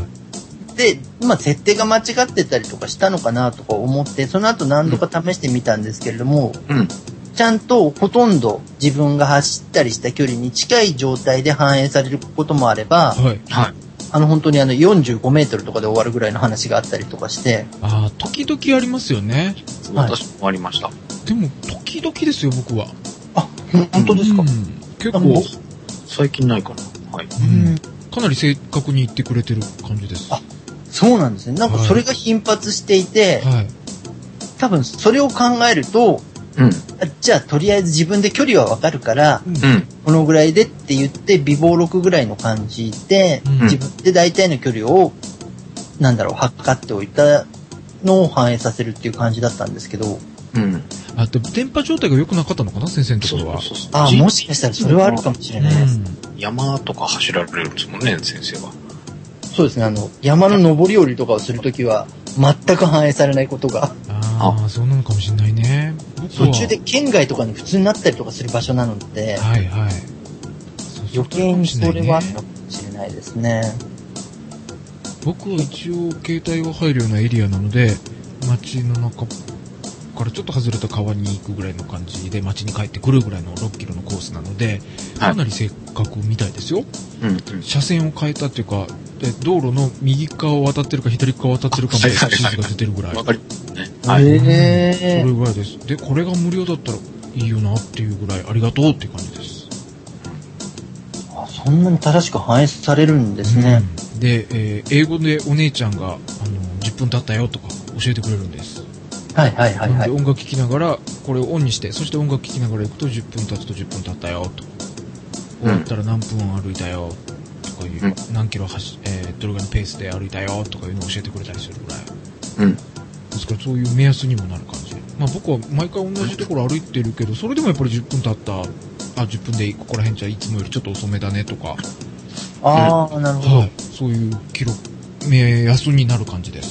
で、まあ、設定が間違ってたりとかしたのかなとか思って、その後何度か試してみたんですけれども、 うん、 ちゃんとほとんど自分が走ったりした距離に近い状態で反映されることもあれば、 はいはい、 あの本当にあのよんじゅうごメートルとかで終わるぐらいの話があったりとかして。 ああ、時々ありますよね。 私もありました。 でも、時々ですよ、僕は。 あ、本当ですか？うん、 結構。 最近ないかな。はい。 うん、かなり正確に言ってくれてる感じです。 あ、そうなんですね。なんかそれが頻発していて、はい、多分それを考えると、 うん、 じゃあとりあえず自分で距離はわかるから、 うん、 このぐらいでって言って微暴録ぐらいの感じで、うん、自分で大体の距離をなんだろう測っておいたのを反映させるっていう感じだったんですけど、 うん、 あと電波状態が良くなかったのかな、先生のところは。 そうそうそう、あ、もしかしたらそれはあるかもしれないです、うん、 山とか走られるんですもんね、先生は。 そうですね、あの山の上り下りとかをするときは全く反映されないことが。 ああ、そうなのかもしれないね。 途中で県外とかに普通になったりとかする場所なので、 はいはい、 余計にそれはあったかもしれないですね。 僕は一応携帯が入るようなエリアなので、街の中からちょっと外れた川に行くぐらいの感じで街に帰ってくるぐらいのろっキロのコースなので、かなり正確みたいですよ、 はい、うん、 車線を変えたっていうか、道路の右側を渡ってるか左側を渡ってるかまで指示が出てるぐらい。 わかりますね。 はい。へー。それぐらいです。で、これが無料だったらいいよなっていうぐらいありがとうっていう感じです。 あ、そんなに正しく反映されるんですね。 うん、で、えー、英語でお姉ちゃんがあのじゅっぷん経ったよとか教えてくれるんです。 はいはいはいはい。 で音楽聴きながらこれをオンにして、そして音楽聴きながら行くとじゅっぷん経つとじゅっぷん経ったよと。終わったら何分歩いたよとかいう、うん、何キロ走、えー、どれぐらいのペースで歩いたよとかいうのを教えてくれたりするぐらい。 うん。 ですからそういう目安にもなる感じ。まあ僕は毎回同じところ歩いてるけど、それでもやっぱりじゅっぷん経った、あ、じゅっぷんでここら辺じゃいつもよりちょっと遅めだねとか。 ああ、なるほど。 はい。そういう記録、目安になる感じです。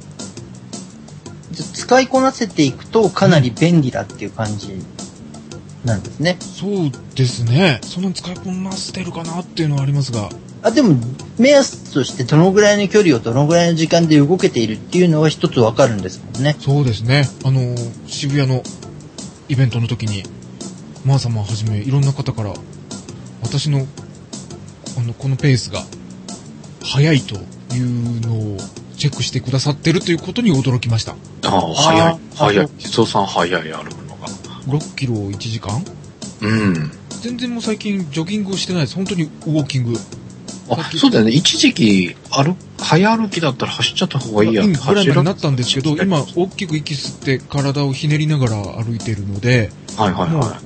使いこなせていくとかなり便利だっていう感じなんですね。 そうですね。そんなに使いこなせてるかなっていうのはありますが。 あ、でも目安としてどのぐらいの距離をどのぐらいの時間で動けているっていうのは一つわかるんですもんね。 そうですね。あの渋谷のイベントの時にマー様はじめいろんな方から私のあのこのペースが速いというのをチェックしてくださってるということに驚きました。 ああ、早い。早い。哲夫さん早い、歩くのが。 ろっキロいちじかん？ うん。 全然もう最近ジョギングをしてないです。本当にウォーキング。 あ、そうだよね。一時期、歩、早歩きだったら走っちゃった方がいいやってぐらいまでなったんですけど、今大きく息吸って体をひねりながら歩いてるので、 はいはいはい。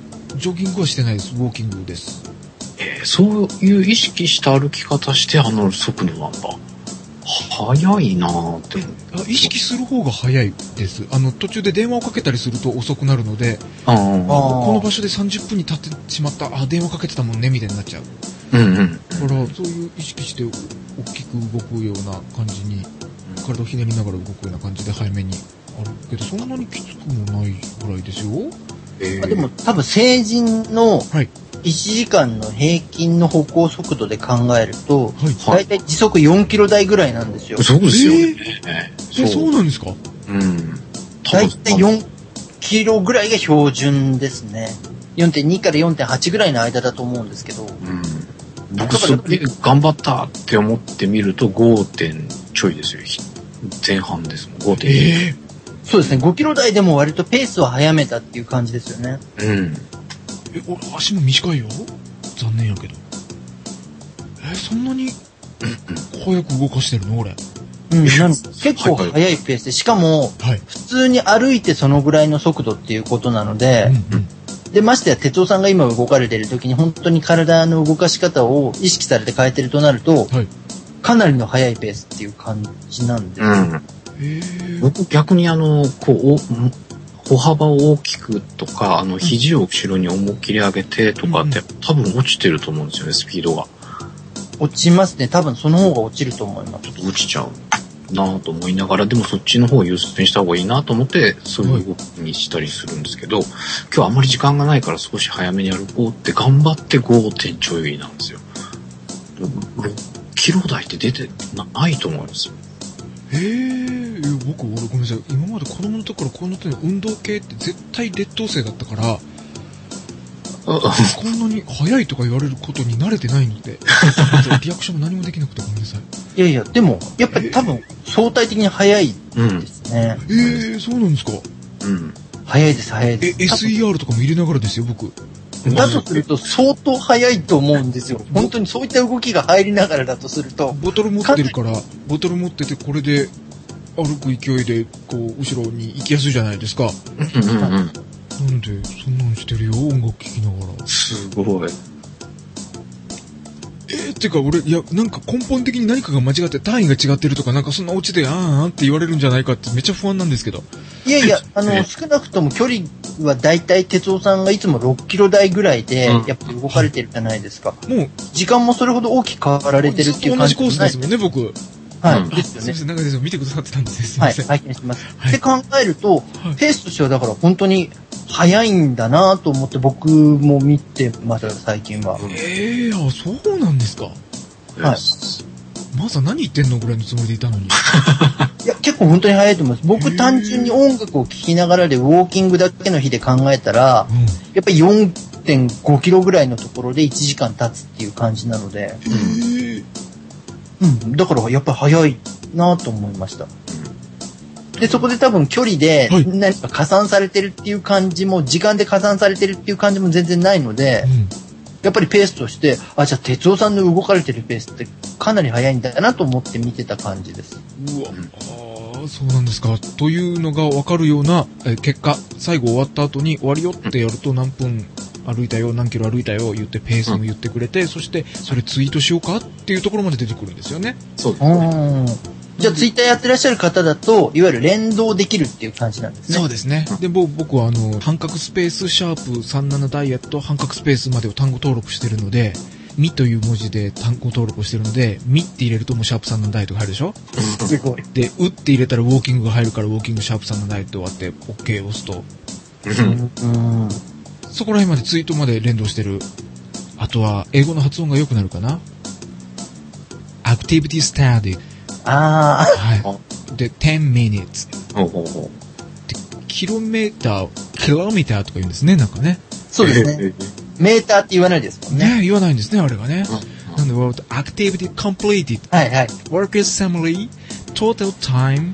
ジョギングはしてないです。ウォーキングです。 えー、そういう意識した歩き方してあの速度なんだ。早いなーって。 あ、意識する方が早いです。あの途中で電話をかけたりすると遅くなるので、 あこの場所でさんじゅっぷんに経ってしまった、あ、電話かけてたもんねみたいになっちゃう。 うんうん。 だからそういう意識して大きく動くような感じに、体をひねりながら動くような感じで早めに歩くけど、そんなにきつくもないぐらいですよ。 えー、でも多分成人のいちじかんの平均の歩行速度で考えると、だいたい時速よんキロ台ぐらいなんですよ。 そうですよね。 えー、そう、そうなんですか？ うん。 だいたいよんキロぐらいが標準ですね。よんてんに から よんてんはちぐらいの間だと思うんですけど。うん。 僕すげえ頑張ったって思ってみると ごてん ちょいですよ。前半ですもん。ごてんに。 えー、そうですね。ごキロ台でも割とペースは速めたっていう感じですよね。 うん。 え、俺足も短いよ。残念やけど。え、そんなに早く動かしてるの俺。 うん、なん結構速いペースで、しかも、はい、普通に歩いてそのぐらいの速度っていうことなので、うんうん、で、ましてや哲夫さんが今動かれている時に本当に体の動かし方を意識されて変えてるとなると、はい、かなりの速いペースっていう感じなんですよ。うん、 僕逆にあの、こう、歩幅を大きくとか、あの、肘を後ろに思いっきり上げてとかって、うん、多分落ちてると思うんですよね、スピードが。 落ちますね。多分その方が落ちると思います。 ちょっと落ちちゃうなぁと思いながら、でもそっちの方を優先した方がいいなと思って、そういう動きにしたりするんですけど、はい、今日あんまり時間がないから少し早めに歩こうって頑張って ごてん ちょいなんですよ。ろっキロ台って出てないと思いますよ。 へぇ、僕、俺ごめんなさい。今まで子供の時からこうなってる運動系って絶対劣等生だったから、こんなに速いとか言われることに慣れてないので、リアクションも何もできなくてごめんなさい。 いやいや、でも、やっぱり多分、相対的に速いですね。 えー、えー、そうなんですか？ うん。 速いです、速いです。 え、エスイーアール とかも入れながらですよ、僕。 だとすると相当速いと思うんですよ。本当にそういった動きが入りながらだとすると。 ボトル持ってるから、ボトル持っててこれで歩く勢いで、こう、後ろに行きやすいじゃないですか。 うんうんうん。 なんで、そんなんしてるよ、音楽聴きながら。 すごい。 えー、ってか俺、いや、なんか根本的に何かが間違って、単位が違ってるとか、なんかそんなオチで、あーあーって言われるんじゃないかってめっちゃ不安なんですけど。 いやいや、あの、少なくとも距離はだいたい哲夫さんがいつもろっキロ台ぐらいで、やっぱり動かれてるじゃないですか。 うん、もう、 時間もそれほど大きく変わられてるっていう感じ。 同じコースですもんね、僕。 はい、うん、ですよね。 すみません、長井先生見てくださってたんですね。すみません。 はい、拝見します。はい、って考えると、はい、ペースとしてはだから本当に早いんだなと思って僕も見てました、最近は。 ええー、あ、そうなんですか。はい。まさ何言ってんのぐらいのつもりでいたのに。 いや、結構本当に早いと思います。僕単純に音楽を聴きながらでウォーキングだけの日で考えたら、うん、やっぱり よんてんごキロぐらいのところでいちじかん経つっていう感じなので。 えーうん、だからやっぱり早いなと思いました。で、そこで多分距離で何か加算されてるっていう感じも、時間で加算されてるっていう感じも全然ないので、うん、やっぱりペースとして、あ、じゃあ哲夫さんの動かれてるペースってかなり早いんだなと思って見てた感じです。 うわ、ああ、そうなんですか。というのが分かるようなえ結果、最後終わった後に終わりよってやると何分歩いたよ、何キロ歩いたよ言ってペースも言ってくれて、うん、そしてそれツイートしようかっていうところまで出てくるんですよね。 そうですね。 じゃあツイッターやってらっしゃる方だといわゆる連動できるっていう感じなんですね。 そうですね。で僕はあの半角スペースシャープさんじゅうななダイエット半角スペースまでを単語登録してるので、ミという文字で単語登録をしてるので、ミって入れるともうシャープさんじゅうななダイエットが入るでしょ。 すごい。 でウって入れたらウォーキングが入るからウォーキングシャープさんじゅうななダイエット終わって OK を押すと、 うんうん、 そこら辺までツイートまで連動してる。あとは英語の発音が良くなるかな。アクティビティスタディ。 ああ。 はい。で、じゅう minutes。 ほうほうほう。 で、キロメーター、キロメーターとか言うんですね、なんかね。 そうですね。メーターって言わないですもんね。 ね、言わないんですね、あれがね。なんで、activity completed. はいはい。 Work summary, total time,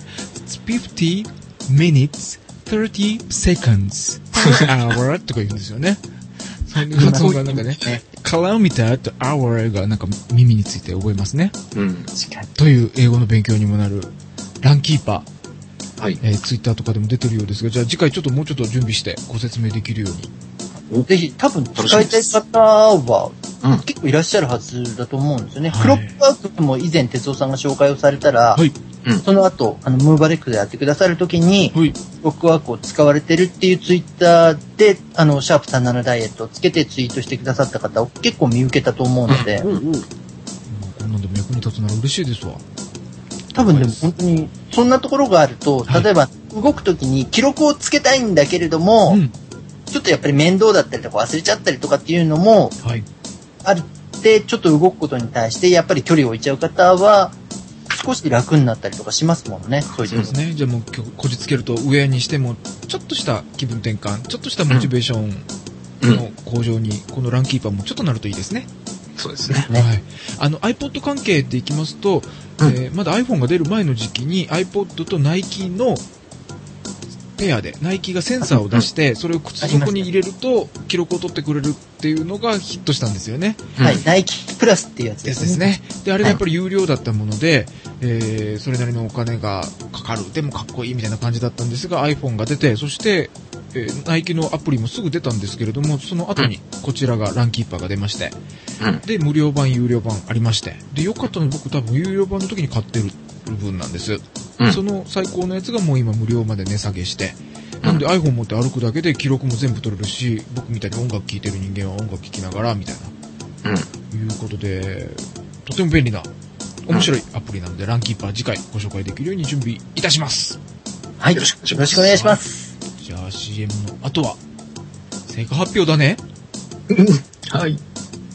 fifty minutes, thirty seconds per hour とか言うんですよね。発音がなんかね、カラミターと hour がなんか耳について覚えますね。 うん。 という英語の勉強にもなるランキーパー。 はい。 えー、ツイッターとかでも出てるようですが、じゃあ次回ちょっともうちょっと準備してご説明できるように。 ぜひ、多分使いたい方は、結構いらっしゃるはずだと思うんですよね。はい、クロップワークも以前哲夫さんが紹介をされたら、はい、その後、あの、ムーバレックでやってくださるときに、はい、クロップワークを使われてるっていうツイッターで、あの、シャープさんじゅうななダイエットをつけてツイートしてくださった方を結構見受けたと思うので、うんうんうん、 こんなんでも役に立つなら嬉しいですわ。 多分でも本当に、そんなところがあると、例えば動くときに記録をつけたいんだけれども、うん、ちょっとやっぱり面倒だったりとか忘れちゃったりとかっていうのも、あるって、ちょっと動くことに対して、やっぱり距離を置いちゃう方は、少し楽になったりとかしますもんね。 そうですね。じゃあもうこじつけると上にしても、ちょっとした気分転換、ちょっとしたモチベーションの向上に、このランキーパーもちょっとなるといいですね。 そうですね。 はい。あの iPod 関係っていきますと、うん、えー、まだ iPhone が出る前の時期に iPod とナイキのペアで、ナイキがセンサーを出して、うん、それを靴底に入れると記録を取ってくれるっていうのがヒットしたんですよね。 はい。ナイキプラスっていうやつですね。 ですね。で、あれがやっぱり有料だったもので、はい、えー、それなりのお金がかかる。でもかっこいいみたいな感じだったんですが、iPhone が出て、そして、えー、ナイキのアプリもすぐ出たんですけれども、その後にこちらがランキーパーが出まして、うん、で、無料版、有料版ありまして、で、よかったので僕多分有料版の時に買ってる部分なんです。うん、その最高のやつがもう今無料まで値下げして、なんで iPhone 持って歩くだけで記録も全部取れるし、僕みたいに音楽聴いてる人間は音楽聴きながらみたいな、うん、いうことで、とても便利な面白いアプリなので、ランキーパー次回ご紹介できるように準備いたします。 はい、よろしくお願いします。 じゃあ シーエム の後は成果発表だね。 はい。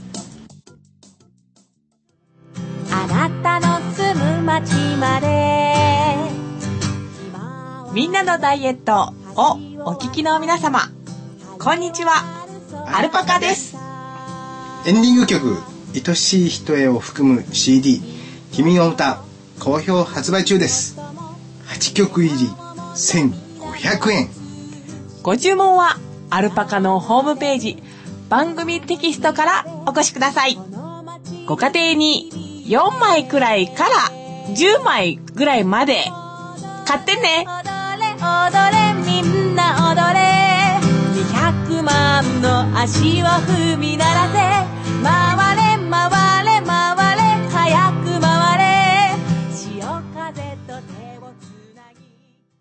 あなたの住む街まで、みんなのダイエットをお聞きの皆様、こんにちは、アルパカです。 エンディング曲愛しい人へを含む シーディー 君の歌好評発売中です。はちきょく入りせんごひゃくえん。 ご注文はアルパカのホームページ番組テキストからお越しください。ご家庭によんまいくらいからじゅうまいぐらいまで買ってね。踊れみんな踊れ、にひゃくまんの足を踏み鳴らせ、回れ回れ回れ早く回れ、潮風と手をつなぎ。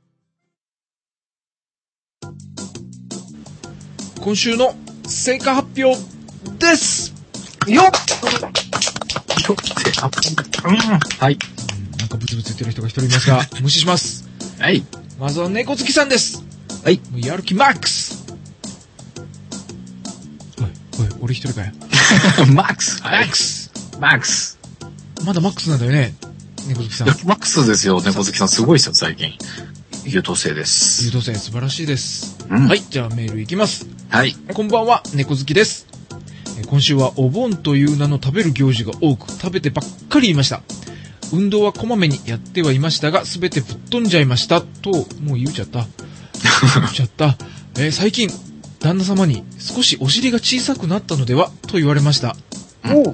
今週の成果発表ですよっはい。 なんかブツブツ言ってる人が一人いますが、無視します。 はい。 まずは猫好きさんです。 はい。 やる気マックス。おい、おい、俺一人かよ。 マックス。 マックス。 マックス。 まだマックスなんだよね、猫好きさん。 マックスですよ、猫好きさん。すごいですよ、最近。優等生です。 優等生、素晴らしいです。 うん、 はい、じゃあメールいきます。 はい。 こんばんは、猫好きです。今週はお盆という名の食べる行事が多く、食べてばっかりいました。運動はこまめにやってはいましたが、すべてぶっ飛んじゃいました。と、もう言っちゃった。言っちゃった。えー、最近、旦那様に少しお尻が小さくなったのではと言われました。 おう。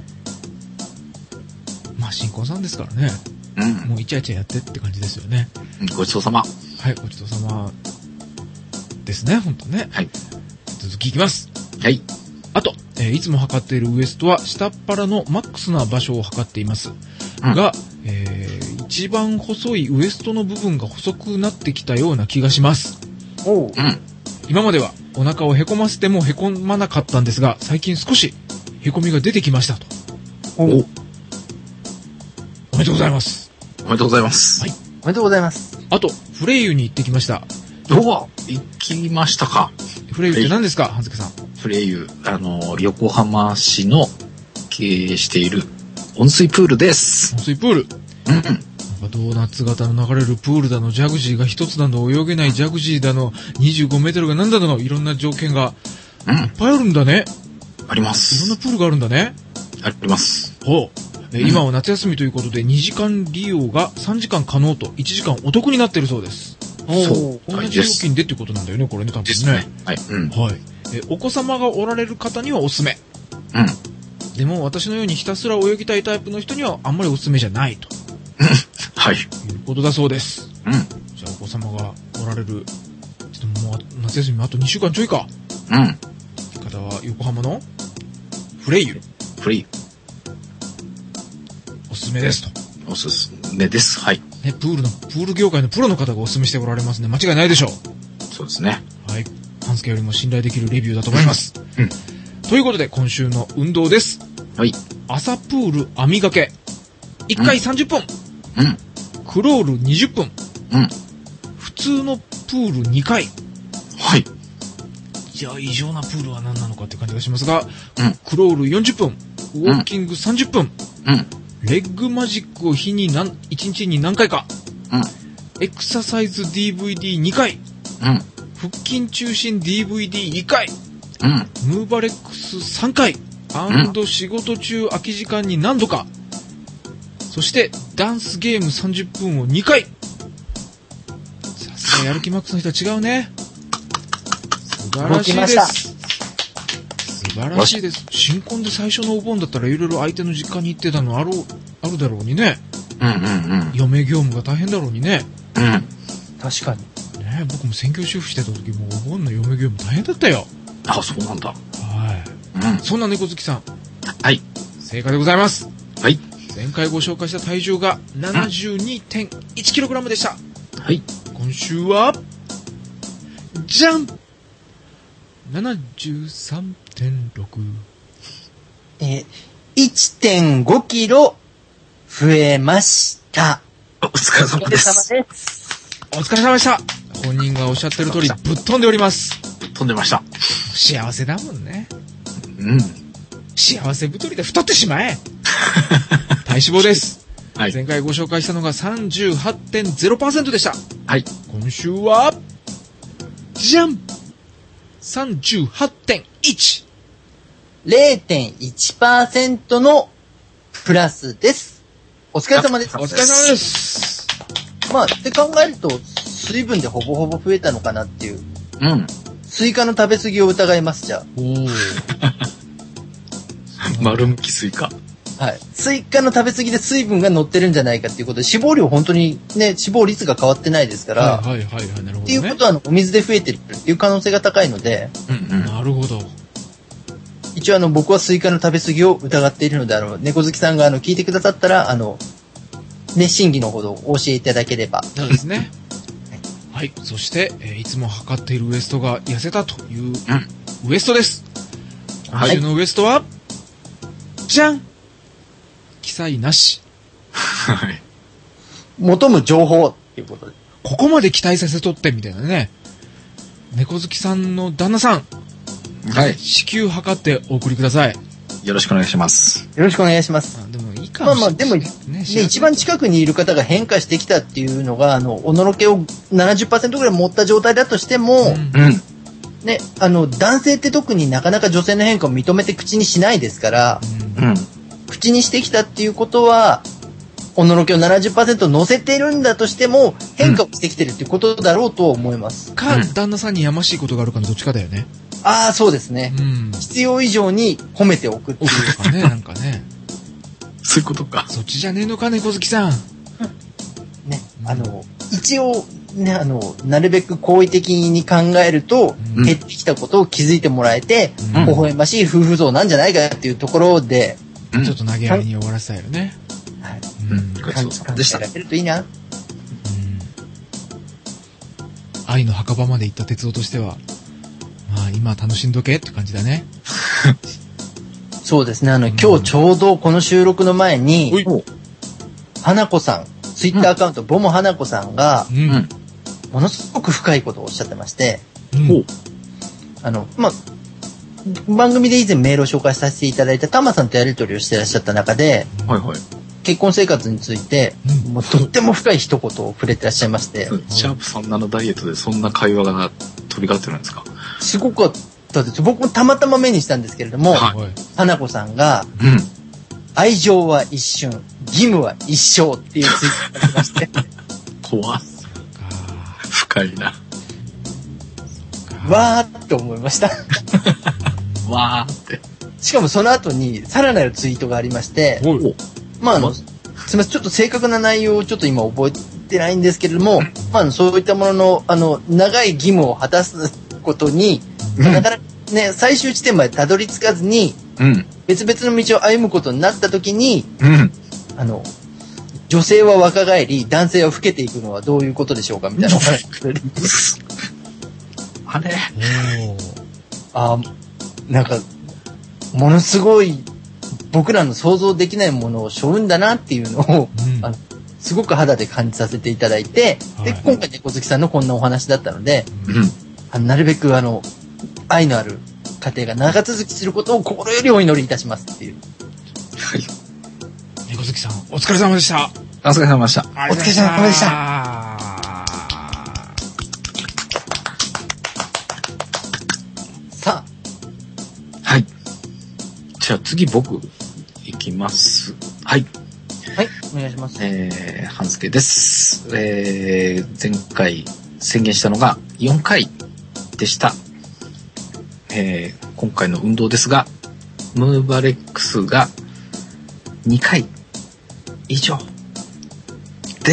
まあ、新婚さんですからね。 うん。 もうイチャイチャやってって感じですよね。 ごちそうさま。 はい、ごちそうさまですね、ほんとね。 はい。 続きいきます。 はい。 あと、えー、いつも測っているウエストは下っ腹のマックスな場所を測っています。うん、が、えー、一番細いウエストの部分が細くなってきたような気がします。 おう。 うん。 今まではお腹をへこませてもへこまなかったんですが、最近少しへこみが出てきましたと。 おう。 おめでとうございます。 おめでとうございます。 はい。 おめでとうございます。 あと、フレイユに行ってきました。 おわ、行きましたか。 フレイユって何ですか、はずけさん。 フレイユ、あの、横浜市の経営している温水プールです。 温水プール。 うん。 ドーナツ型の流れるプールだの、ジャグジーが一つだの、泳げないジャグジーだの、にじゅうごメートルが何だの、いろんな条件がうん。 いっぱいあるんだね。 あります。 いろんなプールがあるんだね。 あります。 ほう。えー、今は夏休みということでにじかん利用がさんじかん可能といちじかんお得になっているそうです。 そう。 同じ料金でっていうことなんだよね、これね、多分ね。 ですね。はい。うん。 はい。えー、お子様がおられる方にはおすすめ。 うん。 でも、私のようにひたすら泳ぎたいタイプの人にはあんまりおすすめじゃないと。 はい。 いうことだそうです。 うん。 じゃあ、お子様がおられる、ちょっともう夏休みあとにしゅうかんちょいか。 うん。 方は横浜のフレイユ。 フレイユ。 おすすめですと。 おすすめです。はい。 ね、プールの、プール業界のプロの方がおすすめしておられますね。間違いないでしょう。 そうですね。 はい。半助よりも信頼できるレビューだと思います。 うん。 ということで、今週の運動です。 はい。 朝プール網掛け。いっかいさんじゅっぷん。 うん。 クロールにじゅっぷん。 うん。 普通のプールにかい。 はい。 いや、異常なプールは何なのかって感じがしますが、 うん。 クロールよんじゅっぷん。ウォーキングさんじゅっぷん。 うん。 レッグマジックを日に何、いちにちに何回か。 うん。 エクササイズ ディーブイディーにかい。 うん。 腹筋中心 ディーブイディーいっかい。 うん。 ムーバレックスさんかい。アンド仕事中空き時間に何度か。そして、ダンスゲームさんじゅっぷんをにかい。さすがやる気マックスの人は違うね。素晴らしいです。素晴らしいです。新婚で最初のお盆だったらいろいろ相手の実家に行ってたのある、あるだろうにね。 うんうんうん。 嫁業務が大変だろうにね。 うん。 確かに。 ね、僕も専業主婦してた時もお盆の嫁業務大変だったよ。 あ、そうなんだ。 はい。 うん。 そんな猫好きさん。 はい。 正解でございます。 はい。 前回ご紹介した体重が ななじゅうにてんいちキログラム でした。 はい。 今週は、じゃん !ななじゅうさんてんろく。 えー、いってんごキロ増えました。 お疲れ様です。 お疲れ様でした。本人がおっしゃってる通り、ぶっ飛んでおります。 ぶっ飛んでました。 幸せだもんね。 うん。 幸せ太りで太ってしまえ。体脂肪です。 はい。 前回ご紹介したのが さんじゅうはちてんゼロパーセント でした。 はい。 今週は、じゃん !さんじゅうはちてんいち。 れいてんいちパーセント のプラスです。お疲れ様です。 お疲れ様です。 まあ、って考えると、水分でほぼほぼ増えたのかなっていう。 うん。 スイカの食べ過ぎを疑います、じゃあ。 おー。 丸向きスイカ。 はい。スイカの食べ過ぎで水分が乗ってるんじゃないかっていうことで、脂肪量本当にね、脂肪率が変わってないですから。 はいはいはいはい、なるほど、ね。 っていうことは、お水で増えてるっていう可能性が高いので。 うんうん。 なるほど。 一応あの、僕はスイカの食べ過ぎを疑っているので、あの、猫好きさんがあの、聞いてくださったら、あの、ね、審議のほどお教えいただければ。 そうですね。はい。そして、えー、いつも測っているウエストが痩せたという、ウエストです。今週のウエストは、じゃん記載なし。 はい。 求む情報っていうことで。 ここまで期待させとってみたいなね。猫好きさんの旦那さん。 はい。 至急測ってお送りください。 よろしくお願いします。 よろしくお願いします。 あでもいいかもしれない。まあまあ、 でも、ね、ね、一番近くにいる方が変化してきたっていうのが、あの、おのろけを ななじゅっパーセント ぐらい持った状態だとしても、 うん。 うん、 ね、あの、男性って特になかなか女性の変化を認めて口にしないですから、 うん。 口にしてきたっていうことは、おのろけを ななじゅっパーセント 乗せてるんだとしても、変化をしてきてるっていうことだろうと思います。 か、旦那さんにやましいことがあるかのどっちかだよね。 ああ、そうですね。 うん。 必要以上に褒めておくっていう。 かね、なんかね。 そういうことか。 そっちじゃねえのか、猫好きさん。 ね、あの、一応、ね、あの、なるべく好意的に考えると、 うん、 減ってきたことを気づいてもらえて、うん、微笑ましい夫婦像なんじゃないかっていうところで、 うん、ちょっと投げやりに終わらせたいよね。 はい。 うん。ごちそうさまでした。 考えられるといいな。うん。 愛の墓場まで行った鉄道としては、まあ今楽しんどけって感じだね。 そうですね。あの、うん、今日ちょうどこの収録の前に、花子さん、ツイッターアカウント、うん、ボモ花子さんが、うん、ものすごく深いことをおっしゃってまして、うん、あの、まあ、番組で以前メールを紹介させていただいたタマさんとやり取りをしていらっしゃった中で、 はいはい、 結婚生活について、うん、もうとっても深い一言を触れてらっしゃいまして。 シャープさんじゅうななダイエットでそんな会話が飛び交ってるんですか？ すごかっそうです。僕もたまたま目にしたんですけれども、 はい花子さんが、 うん。 愛情は一瞬、義務は一生っていうツイートがありまして、 怖っ。深いな。 わーって思いました。 わーって。 しかもその後にさらなるツイートがありまして、 おまああの、すみません、ちょっと正確な内容をちょっと今覚えてないんですけれども、まああのそういったものの、あの、長い義務を果たすことに、 うんなかなかね、最終地点までたどり着かずに、 うん。 別々の道を歩むことになった時に、 うん。 あの、女性は若返り、男性は老けていくのはどういうことでしょうかみたいなお話をくれるんです。 あれあなんか、ものすごい、僕らの想像できないものを背負うんだなっていうのを、 うん、 あのすごく肌で感じさせていただいて、 はい、 で、今回猫好きさんのこんなお話だったので、 うん。 あのなるべくあの、愛のある家庭が長続きすることを心よりお祈りいたしますっていう。 はい。 猫好きさん、お疲れ様でした。 お疲れ様でした。 お疲れ様でした。さあ。 はい。じゃあ次僕、いきます。はい。 はい、お願いします。 えー、半助です。えー、前回宣言したのがよんかいでした。えー、今回の運動ですが、ムーバレックスがにかい以上です。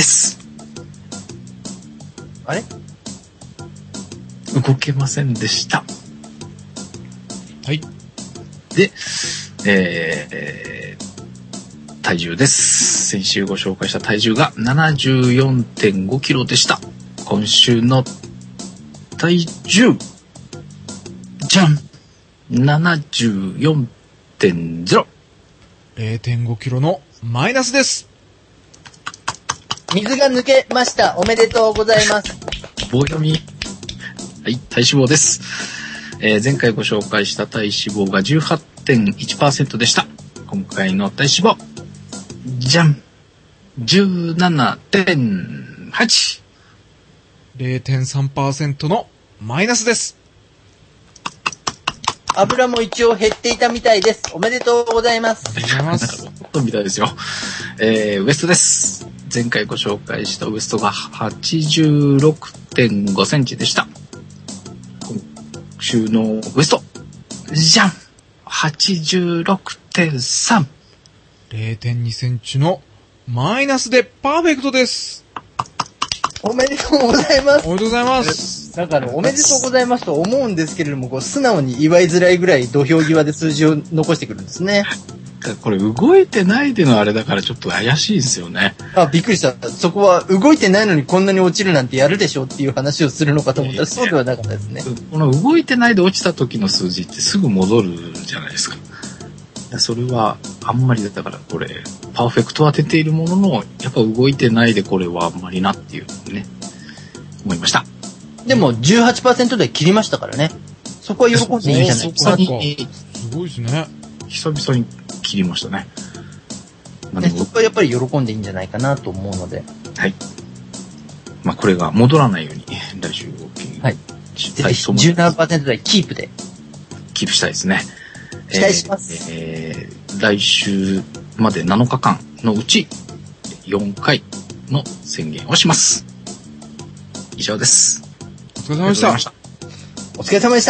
あれ？ 動けませんでした。 はい。 で、えー、体重です。先週ご紹介した体重が ななじゅうよんてんごキロでした。今週の体重、じゃん !ななじゅうよんてんゼロ。 れいてんごキロのマイナスです。 水が抜けました。おめでとうございます。 棒読み。はい、体脂肪です。えー、前回ご紹介した体脂肪が じゅうはちてんいちパーセント でした。今回の体脂肪、じゃん !じゅうななてんはち。 れいてんさんパーセント のマイナスです。 油も一応減っていたみたいです。おめでとうございます。 ありがとうございます。 みたいですよ。えー、ウエストです。前回ご紹介したウエストが はちじゅうろくてんごセンチでした。今週のウエスト、じゃん !はちじゅうろくてんさん。 れいてんにセンチのマイナスでパーフェクトです。 おめでとうございます。 おめでとうございます。 なんかあの、おめでとうございますと思うんですけれども、こう素直に祝いづらいぐらい土俵際で数字を残してくるんですね。 これ動いてないでのあれだからちょっと怪しいですよね。 あ、びっくりした。そこは動いてないのにこんなに落ちるなんてやるでしょっていう話をするのかと思ったらそうではなかったですね。 この動いてないで落ちた時の数字ってすぐ戻るじゃないですか。それはあんまりだからこれパーフェクトは当てているもののやっぱ動いてないでこれはあんまりなっていうね思いました。 でも じゅうはちパーセント で切りましたからね。そこは喜んでいいんじゃないですか。 すごいですね。 久々に切りましたね。まあ、 ねそこはやっぱり喜んでいいんじゃないかなと思うので。 はい。まあこれが戻らないように来週をはい。ぜひ じゅうななパーセント 台キープで。 キープしたいですね。 期待します。 えーえー、来週までなのかかんのうちよんかいの宣言をします。以上です。 お疲れ様でした。 お疲れ様でした。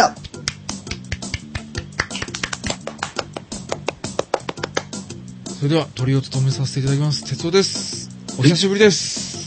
それでは鳥を務めさせていただきます。哲夫です。お久しぶりです。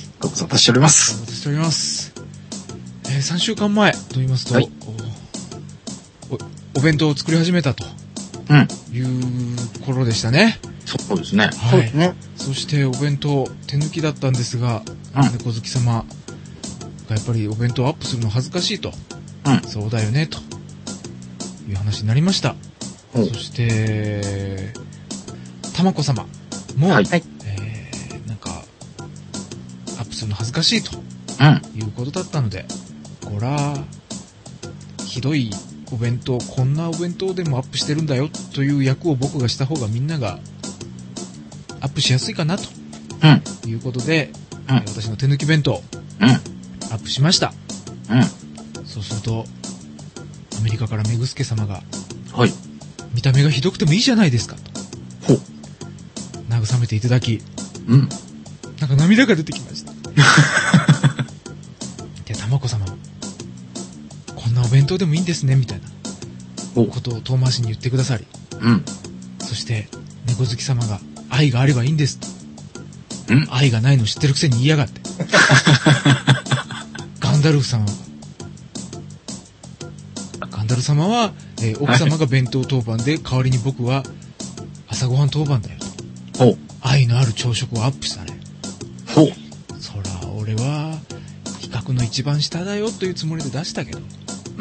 ご無沙汰しております。 ご無沙汰しております。えー、さんしゅうかんまえと言いますと、はい、お, お, お弁当を作り始めたという頃でしたね。 そうですね。 はい。そうですね。そしてお弁当手抜きだったんですが、うん、猫好き様がやっぱりお弁当をアップするの恥ずかしいと、うん、そうだよねという話になりました。うん、そしてたまこ様も、はい、えー、なんかアップするの恥ずかしいと、うん、いうことだったので、こらひどいお弁当、こんなお弁当でもアップしてるんだよという役を僕がした方がみんながアップしやすいかなと、うん、いうことで、うん、私の手抜き弁当、うん、アップしました、うん、そうするとアメリカからめぐすけ様が、 はい。 見た目がひどくてもいいじゃないですかと。 ほう。 慰めていただき、 うん。 なんか涙が出てきました。で、たまこ様も、こんなお弁当でもいいんですね、みたいなことを遠回しに言ってくださり、 うん。 そして、猫好き様が、愛があればいいんですと。 うん。 愛がないの知ってるくせに言いやがって。ガンダルフ様は、ガンダル様は、えー、奥様が弁当当番で、代わりに僕は朝ごはん当番だよと。 ほう。 愛のある朝食をアップしたね。 ほう。 そら、俺は、比較の一番下だよというつもりで出したけど。 うん。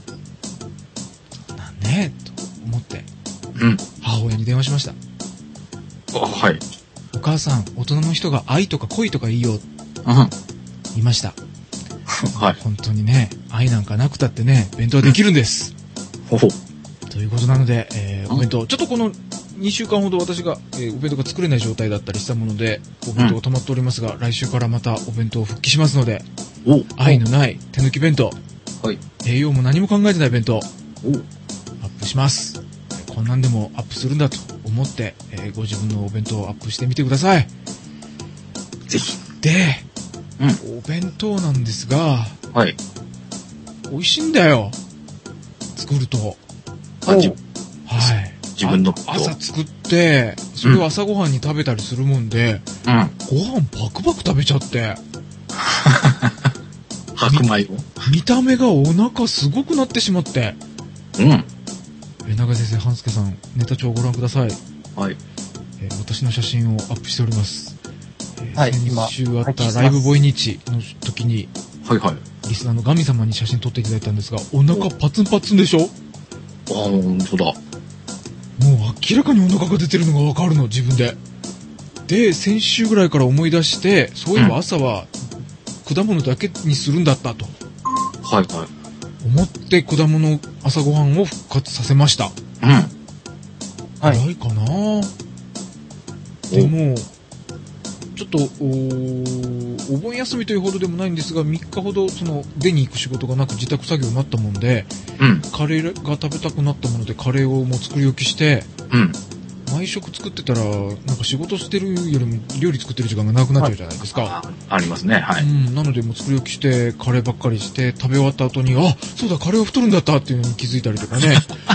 なんねと思って、 うん。 母親に電話しました。 あ、はい。 お母さん、大人の人が愛とか恋とかいいよ。 うん。 言いました。 はい。 本当にね、愛なんかなくたってね、弁当はできるんです。 ほほ。 ということなので、えー、お弁当、ちょっとこのにしゅうかんほど私が、えー、お弁当が作れない状態だったりしたもので、お弁当が溜まっておりますが、うん、来週からまたお弁当を復帰しますので、 お愛のない手抜き弁当、 はい。 栄養も何も考えてない弁当、 おアップします。こんなんでもアップするんだと思って、えー、ご自分のお弁当をアップしてみてください。 ぜひ。 で、 うん、 お弁当なんですが、 はい。 美味しいんだよ。作ると。 あ、じ、 はい。 自分の朝作って、それを朝ごはんに食べたりするもんで、 うん、 ご飯バクバク食べちゃって。 白米を見た目がお腹すごくなってしまって。 うん。 え、長井先生、半助さん、ネタ帳をご覧ください。 はい。 えー、私の写真をアップしております。えー、 はい、 先週あったライブボイ日の時に、 はいはい。 リスナーのガミ様に写真撮っていただいたんですが、お腹パツンパツンでしょ？ ああ、ほんとだ。 もう明らかにお腹が出てるのがわかるの、自分で。で、先週ぐらいから思い出して、そういえば朝は果物だけにするんだったと。 はいはい。 思って果物朝ごはんを復活させました。 うん。はい。 早いかな？でも、ちょっとお、お盆休みというほどでもないんですが、みっかほどその出に行く仕事がなく自宅作業になったもんで、 うん、 カレーが食べたくなったものでカレーをもう作り置きして、 うん、 毎食作ってたらなんか仕事してるよりも料理作ってる時間がなくなっちゃうじゃないですか。 あ, ありますね。はい。 うん、なのでもう作り置きしてカレーばっかりして食べ終わった後に、あ、そうだカレーを太るんだったっていうのに気づいたりとかね。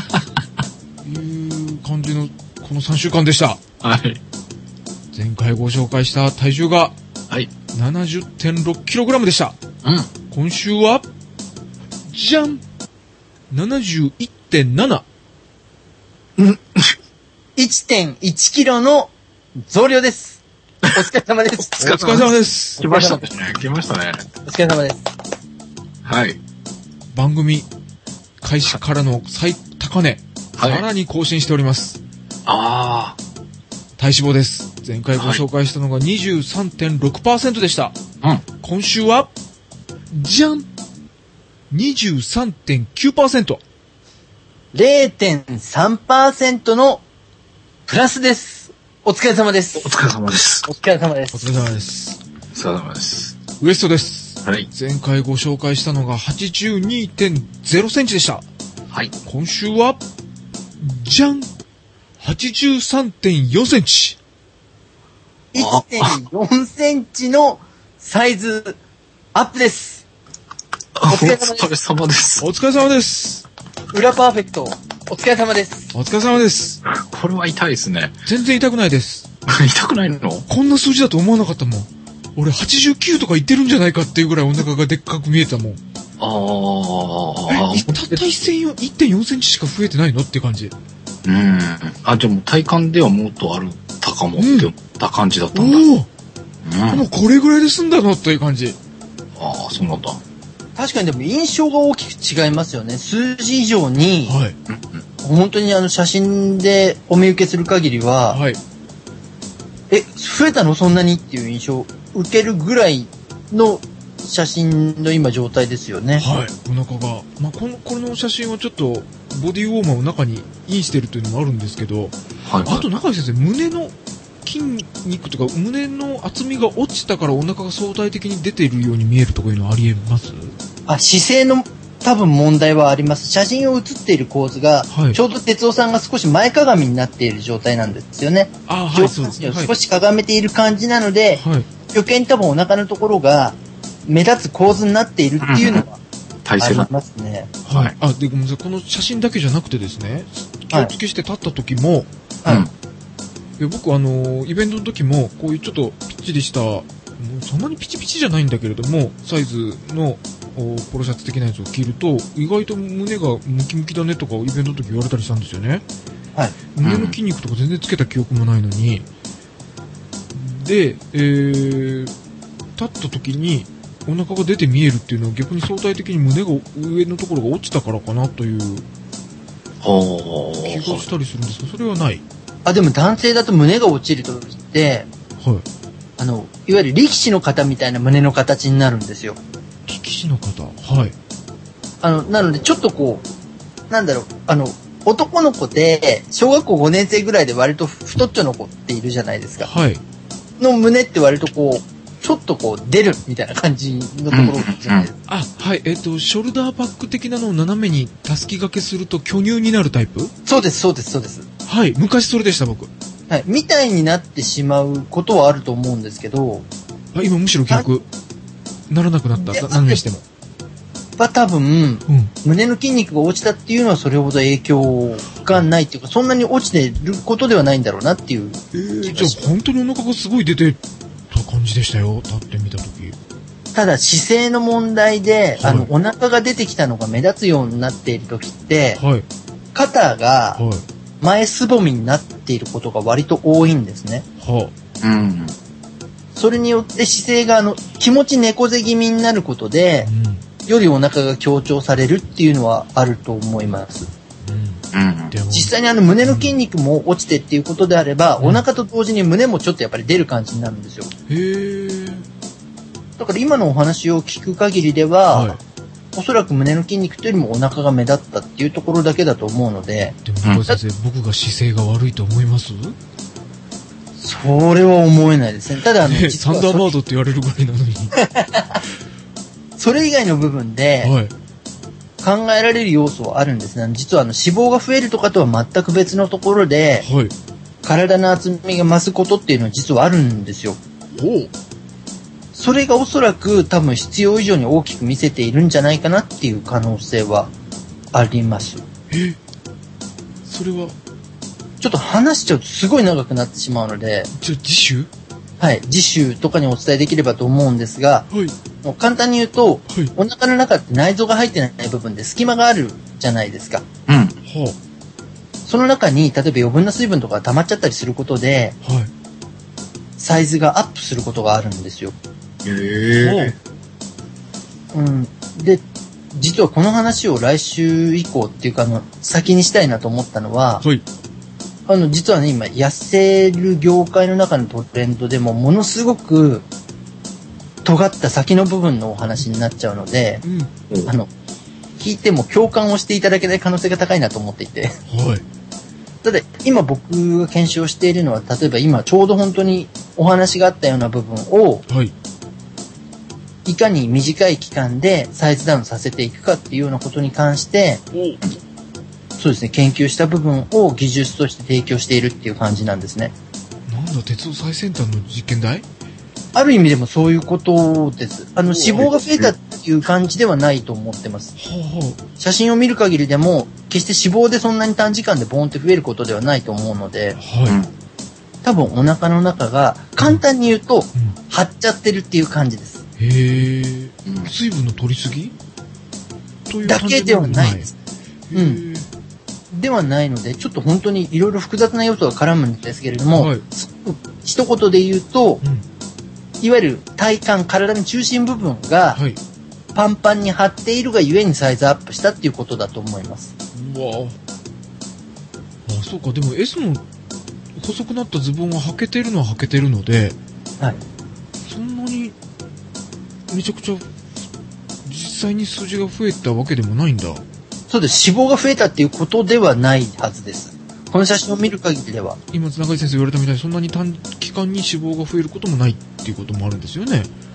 いう感じのこのさんしゅうかんでした。 はい。前回ご紹介した体重がはい。 ななじゅってんろくキログラムでした。 うん。 今週は、じゃん !ななじゅういってんなな。 うん。いってんいちキロの増量です。お疲れ様です。 お疲れ様です。 来ましたね。来ましたね。 お疲れ様です。 はい。 番組開始からの最高値、はい、さらに更新しております。 ああ。 体脂肪です。前回ご紹介したのが にじゅうさんてんろくパーセント でした。 うん。 今週は、じゃん !にじゅうさんてんきゅうパーセント。 れいてんさんパーセント のプラスです。お疲れ様です。 お疲れ様です。 お疲れ様です。 お疲れ様です。 お疲れ様です。 ウエストです。 はい。 前回ご紹介したのが はちじゅうにてんゼロセンチでした。 はい。 今週は、じゃんはちじゅうさんてんよんセンチ。 いってんよんセンチのサイズアップです。 お疲れ様です。 お疲れ様です。 裏パーフェクト。お疲れ様です。 お疲れ様です。 これは痛いですね。 全然痛くないです。 痛くないの？ こんな数字だと思わなかったもん。俺はちじゅうきゅうとかいってるんじゃないかっていうぐらいお腹がでっかく見えたもん。 ああ。 え、たったいってんよんセンチしか増えてないのって感じ。 うん。あ、でも体感ではもっとあるたかもって思った感じだったんだ。 おお、 うん、 もうこれぐらいで済んだのっていう感じ。 ああ、そうなんだ。 確かにでも印象が大きく違いますよね。数字以上に、はい、本当にあの写真でお見受けする限りは、はい、え、増えたのそんなにっていう印象を受けるぐらいの写真の今状態ですよね。 はい。お腹が。まあ、この、この写真はちょっと、ボディウォーマーを中にインしてるというのもあるんですけど、はいはい、あと中井先生、胸の筋肉とか、胸の厚みが落ちたからお腹が相対的に出ているように見えるとかいうのはありえます？ あ、姿勢の多分問題はあります。写真を写っている構図が、はい、ちょうど哲夫さんが少し前かがみになっている状態なんですよね。 あ、はい、そうですね。 少しかがめている感じなので、はい、余計に多分お腹のところが目立つ構図になっているっていうのはありますね。 はい。あ、で、ごめんなさい。この写真だけじゃなくてですね、気をつけして立った時も、はい。いや僕あの、イベントの時も、こういうちょっとピッチリした、もうそんなにピチピチじゃないんだけれども、サイズのポロシャツ的なやつを着ると、意外と胸がムキムキだねとかイベントの時言われたりしたんですよね。はい。胸の筋肉とか全然つけた記憶もないのに、で、えー、立った時にお腹が出て見えるっていうのは逆に相対的に胸が上のところが落ちたからかなという気がしたりするんですが、それはない。 あ、でも男性だと胸が落ちるときって、はい。あの、いわゆる力士の方みたいな胸の形になるんですよ。 力士の方、はい。 あの、なのでちょっとこう、なんだろう、あの、男の子で、小学校ごねん生ぐらいで割と太っちょの子っているじゃないですか。はい。の胸って割とこう、ちょっとこう出るみたいな感じのところじゃないですか。 うんうん、あ、はい。えっと、ショルダーバッグ的なのを斜めにたすき掛けすると巨乳になるタイプ？ そうです、そうです、そうです。 はい。昔それでした、僕。 はい。みたいになってしまうことはあると思うんですけど。 あ、今むしろ逆。ならなくなった。何にしても。 は多分、うん、胸の筋肉が落ちたっていうのはそれほど影響がないっていうか、そんなに落ちてることではないんだろうなっていう。 えー、じゃあ本当にお腹がすごい出てた感じでしたよ、立ってみたとき。 ただ姿勢の問題で、はい、あの、お腹が出てきたのが目立つようになっているときって、はい、肩が前すぼみになっていることが割と多いんですね。はあ、うん。それによって姿勢があの気持ち猫背気味になることで、うん、よりお腹が強調されるっていうのはあると思います。うん、実際にあの胸の筋肉も落ちてっていうことであれば、うん、お腹と同時に胸もちょっとやっぱり出る感じになるんですよ。へー。だから今のお話を聞く限りでは、はい、おそらく胸の筋肉というよりもお腹が目立ったっていうところだけだと思うので。 でも先生、僕が姿勢が悪いと思います？ それは思えないですね。ただあの、 ね、サンダーバードって言われるぐらいなのに。 それ以外の部分で、はい、考えられる要素はあるんですね。実はあの脂肪が増えるとかとは全く別のところで、はい、体の厚みが増すことっていうのは実はあるんですよ。おそれがおそらく多分必要以上に大きく見せているんじゃないかなっていう可能性はあります。 えそれはちょっと話しちゃうとすごい長くなってしまうので。 じゃあ次週はい、次週とかにお伝えできればと思うんですが、はい、もう簡単に言うと、はい、お腹の中って内臓が入ってない部分で隙間があるじゃないですか。うん。はあ、その中に例えば余分な水分とかが溜まっちゃったりすることで、はい、サイズがアップすることがあるんですよ。へえ。うん。で、実はこの話を来週以降っていうかあの先にしたいなと思ったのは、はい、あの実はね今痩せる業界の中のトレンドでもものすごく尖った先の部分のお話になっちゃうので、うん、あの聞いても共感をしていただけない可能性が高いなと思っていて、はい、ただ今僕が検証しているのは例えば今ちょうど本当にお話があったような部分を、はい、いかに短い期間でサイズダウンさせていくかっていうようなことに関して、そうですね、研究した部分を技術として提供しているっていう感じなんですね。 なんだ、鉄道最先端の実験台？ ある意味でもそういうことです。あの、脂肪が増えたっていう感じではないと思ってます。写真を見る限りでも、決して脂肪でそんなに短時間でボーンって増えることではないと思うので、はい、多分お腹の中が簡単に言うと、うん、張っちゃってるっていう感じです。 へー。水分の取りすぎというだけではないです。うん。ではないので、ちょっと本当にいろいろ複雑な要素が絡むんですけれども、はい、一言で言うと、うん、いわゆる体幹、体の中心部分がパンパンに張っているがゆえにサイズアップしたっていうことだと思います。うわあ、そうか。でも S の細くなったズボンが履けてるのは履けてるので、はい、そんなにめちゃくちゃ実際に数字が増えたわけでもないんだ。 そうです。脂肪が増えたっていうことではないはずです。この写真を見る限りでは。 今、中井先生言われたみたいに、そんなに短期間に脂肪が増えることもないっていうこともあるんですよね。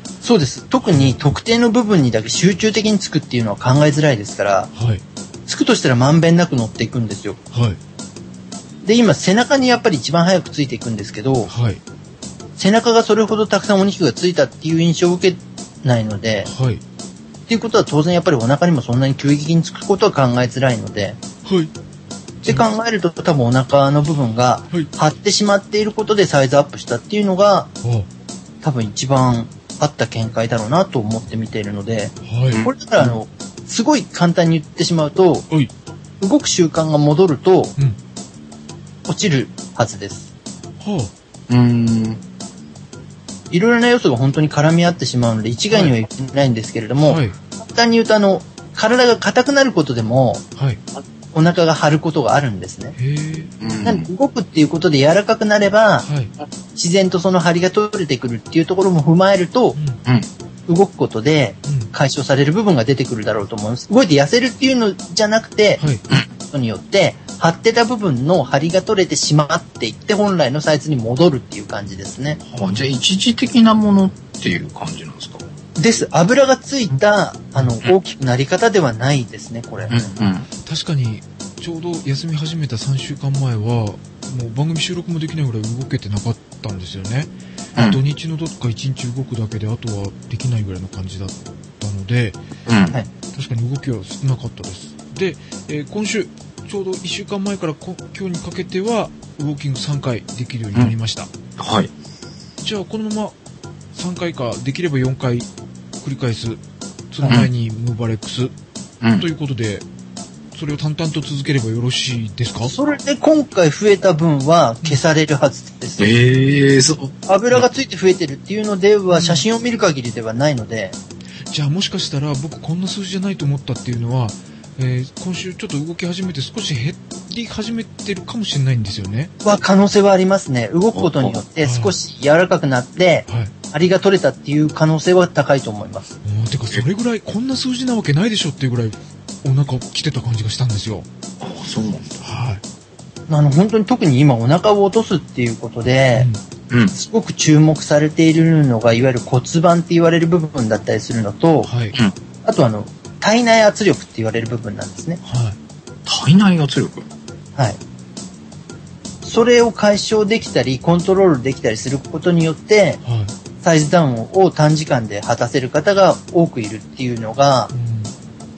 そうです。特に特定の部分にだけ集中的につくっていうのは考えづらいですから、はい、つくとしたらまんべんなく乗っていくんですよ。はい、で、今背中にやっぱり一番早くついていくんですけど、はい、背中がそれほどたくさんお肉がついたっていう印象を受けないので、はい、っていうことは当然やっぱりお腹にもそんなに急激につくことは考えづらいので、はい、って考えると多分お腹の部分が張ってしまっていることでサイズアップしたっていうのが、はい、多分一番あった見解だろうなと思って見ているので、はい、これだからあの、すごい簡単に言ってしまうと、はい、動く習慣が戻ると、うん、落ちるはずです。はあ、うーんいろいろな要素が本当に絡み合ってしまうので一概には言ってないんですけれども、はい、簡単に言うとあの体が硬くなることでも、はい、お腹が張ることがあるんですね。なんで動くっていうことで柔らかくなれば、はい、自然とその張りが取れてくるっていうところも踏まえると、うん、動くことで解消される部分が出てくるだろうと思います。動いて痩せるっていうのじゃなくて、はい、ことによって張ってた部分の張りが取れてしまっていって本来のサイズに戻るっていう感じですね。 あ、じゃあ一時的なものっていう感じなんですか？ です。油がついたあの大きくなり方ではないですね、これ。うんうん、 確かにちょうど休み始めたさんしゅうかんまえはもう番組収録もできないぐらい動けてなかったんですよね。うん、土日のどっかいちにち動くだけであとはできないぐらいの感じだったので、うん、確かに動きは少なかったです。で、えー、今週ちょうどいっしゅうかんまえから今日にかけてはウォーキングさんかいできるようになりました。うん、はい。じゃあこのままさんかいかできればよんかい繰り返す。その前にムーバレックス、うん、ということでそれを淡々と続ければよろしいですか？ それで今回増えた分は消されるはずです。えー、そう。油がついて増えてるっていうのでは写真を見る限りではないので。 じゃあもしかしたら僕こんな数字じゃないと思ったっていうのは、えー、今週ちょっと動き始めて少し減り始めてるかもしれないんですよね。 は可能性はありますね。動くことによって少し柔らかくなって、はい、張りが取れたっていう可能性は高いと思います。 てかそれぐらいこんな数字なわけないでしょっていうぐらいお腹きてた感じがしたんですよ。 ああ、そうなんだ。はい。 あの本当に特に今お腹を落とすっていうことで、うん、すごく注目されているのがいわゆる骨盤って言われる部分だったりするのと、はい、あとあの体内圧力って言われる部分なんですね。はい。 体内圧力？ はい。それを解消できたりコントロールできたりすることによって、はい、サイズダウンを短時間で果たせる方が多くいるっていうのが、うん、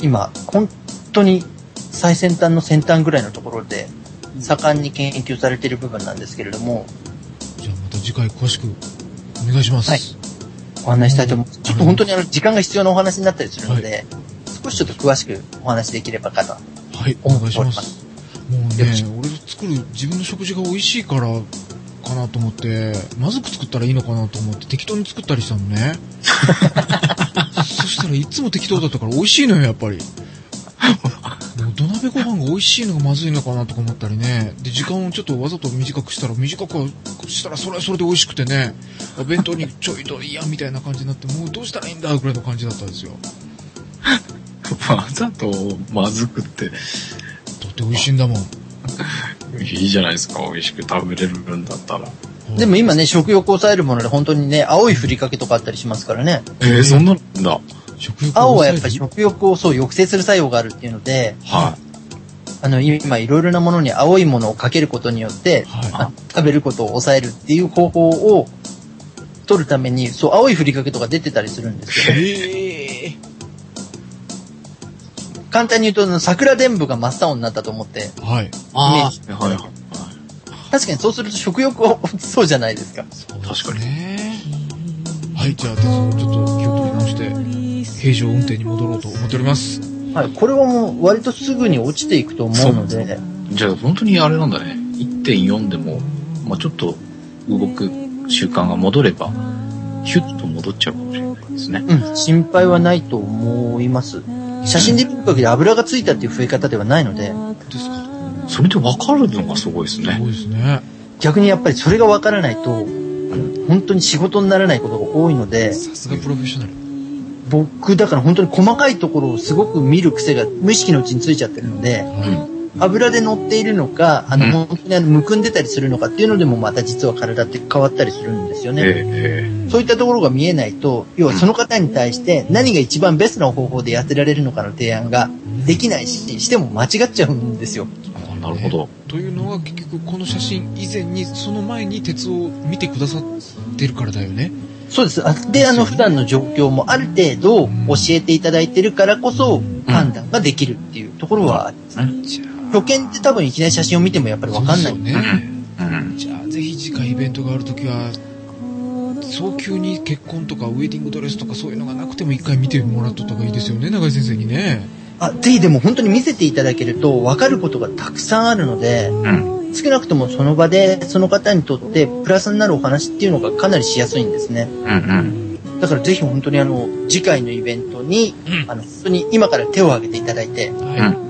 今本当に最先端の先端ぐらいのところで盛んに研究されている部分なんですけれども。 じゃあまた次回詳しくお願いします。はい。 お話したいと思います。ちょっと本当にあの時間が必要なお話になったりするので、はい、少しちょっと詳しくお話できればかと思っております。はい、お願いします。 もうね、俺作る自分の食事が美味しいからかなと思って、まずく作ったらいいのかなと思って適当に作ったりしたのね。そしたらいつも適当だったから美味しいのよ、やっぱり。もう土鍋ご飯が美味しいのがまずいのかなとか思ったりね。で、時間をちょっとわざと短くしたら、短くしたらそれはそれで美味しくてね、弁当にちょいといやみたいな感じになって、もうどうしたらいいんだぐらいの感じだったんですよ。 わざとまずくって。だって美味しいんだもん。 いいじゃないですか、美味しく食べれるんだったら。 でも今ね、食欲を抑えるもので本当にね、青いふりかけとかあったりしますからね。 えー、そんなんだ。 青はやっぱり食欲をそう抑制する作用があるっていうので、はい、あの今いろいろなものに青いものをかけることによって、はい、食べることを抑えるっていう方法を取るために、そう青いふりかけとか出てたりするんですけど、へ簡単に言うと桜でんぶが真っ青になったと思って、はい、イメージ、はいはい、確かにそうすると食欲を落ちそうじゃないですか。 確かにね。 はい、じゃあちょっと気を取り直して平常運転に戻ろうと思っております。 はい、これはもう割とすぐに落ちていくと思うので。 じゃあ本当にあれなんだね。いってんよん でも、まあちょっと動く習慣が戻れば、ヒュッと戻っちゃうかもしれないですね。 うん、心配はないと思います。写真で見る限り油がついたっていう増え方ではないので。 ですか。それで分かるのがすごいですね。 すごいですね。 逆にやっぱりそれが分からないと、本当に仕事にならないことが多いので。 さすがプロフェッショナル。 僕だから本当に細かいところをすごく見る癖が無意識のうちについちゃってるので、 油で乗っているのか、あの、 うん、 本当にあの、むくんでたりするのかっていうのでもまた実は体って変わったりするんですよね。 えー、 そういったところが見えないと、要はその方に対して何が一番ベストな方法で痩せられるのかの提案ができないし、しても間違っちゃうんですよ。 あ、なるほど。 というのは結局この写真以前に、その前に鉄を見てくださってるからだよね。 そうです。で、あの、普段の状況もある程度教えていただいてるからこそ判断ができるっていうところはありますね。初見って多分いきなり写真を見てもやっぱりわかんない。 そうですよね。うん、じゃあぜひ次回イベントがあるときは、早急に結婚とかウェディングドレスとかそういうのがなくても一回見てもらっとった方がいいですよね、永井先生にね。 あ、ぜひでも本当に見せていただけると分かることがたくさんあるので、うん、少なくともその場でその方にとってプラスになるお話っていうのがかなりしやすいんですね。うんうん、だからぜひ本当にあの次回のイベントに、うん、あの本当に今から手を挙げていただいて、うん、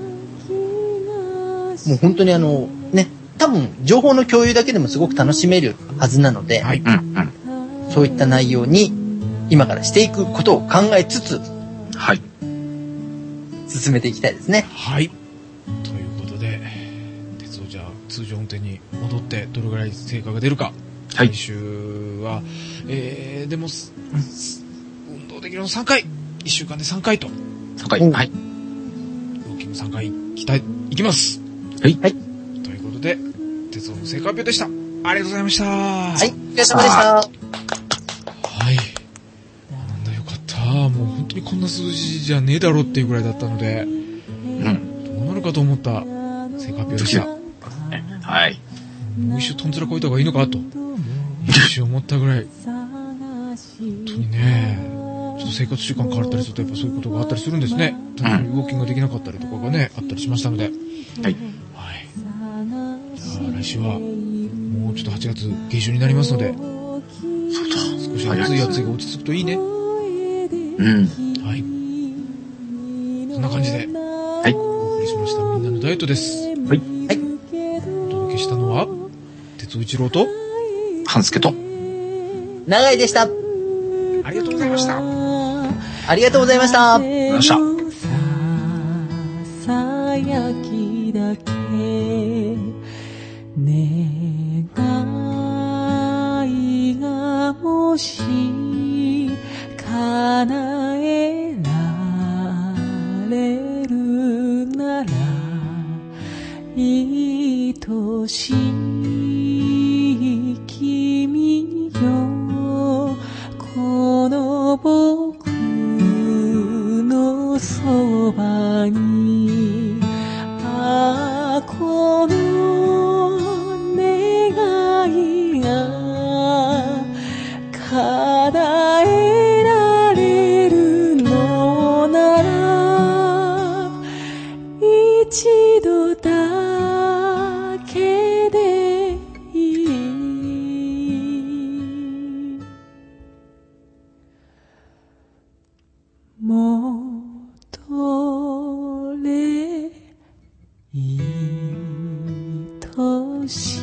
もう本当にあのね、多分情報の共有だけでもすごく楽しめるはずなので、はい、うんうん、そういった内容に今からしていくことを考えつつ、はい。進めていきたいですね。 はい。ということで、鉄道じゃあ通常運転に戻ってどれぐらい成果が出るか。はい。来週は、えー、でも、運動できるのさんかい。いっしゅうかんでさんかいと。 さんかい。はい。 ウォーキングさんかい行きたい、行きます。 はい。はい。 ということで、鉄道の成果発表でした。ありがとうございました。 はい。お疲れ様でした。はい。 なんだよかった。もう本当にこんな数字じゃねえだろっていうぐらいだったので、うん。どうなるかと思った成果発表でした。 はい。 もう一周とんずらこいた方がいいのかと、一瞬思ったぐらい。本当にね、ちょっと生活習慣変わったりするとやっぱそういうことがあったりするんですね。単純にウォーキングができなかったりとかがね、あったりしましたので。はい。はい。じゃあ来週は、もうちょっとはちがつ下旬になりますので、そうだ。少し暑い暑いが落ち着くといいね。うん。はい。そんな感じで、はい。お送りしましたみんなのダイエットです。はい。はい。お届けしたのは、鉄尾一郎と、 半助と、 長井でした。 ありがとうございました。 ありがとうございました。ありがとうございました。 さやきだけ願いがもし叶えられるなら愛しい君よ、この僕のそばに、ああこの願いが叶えられるのなら、一度だけでいい。戻れ愛し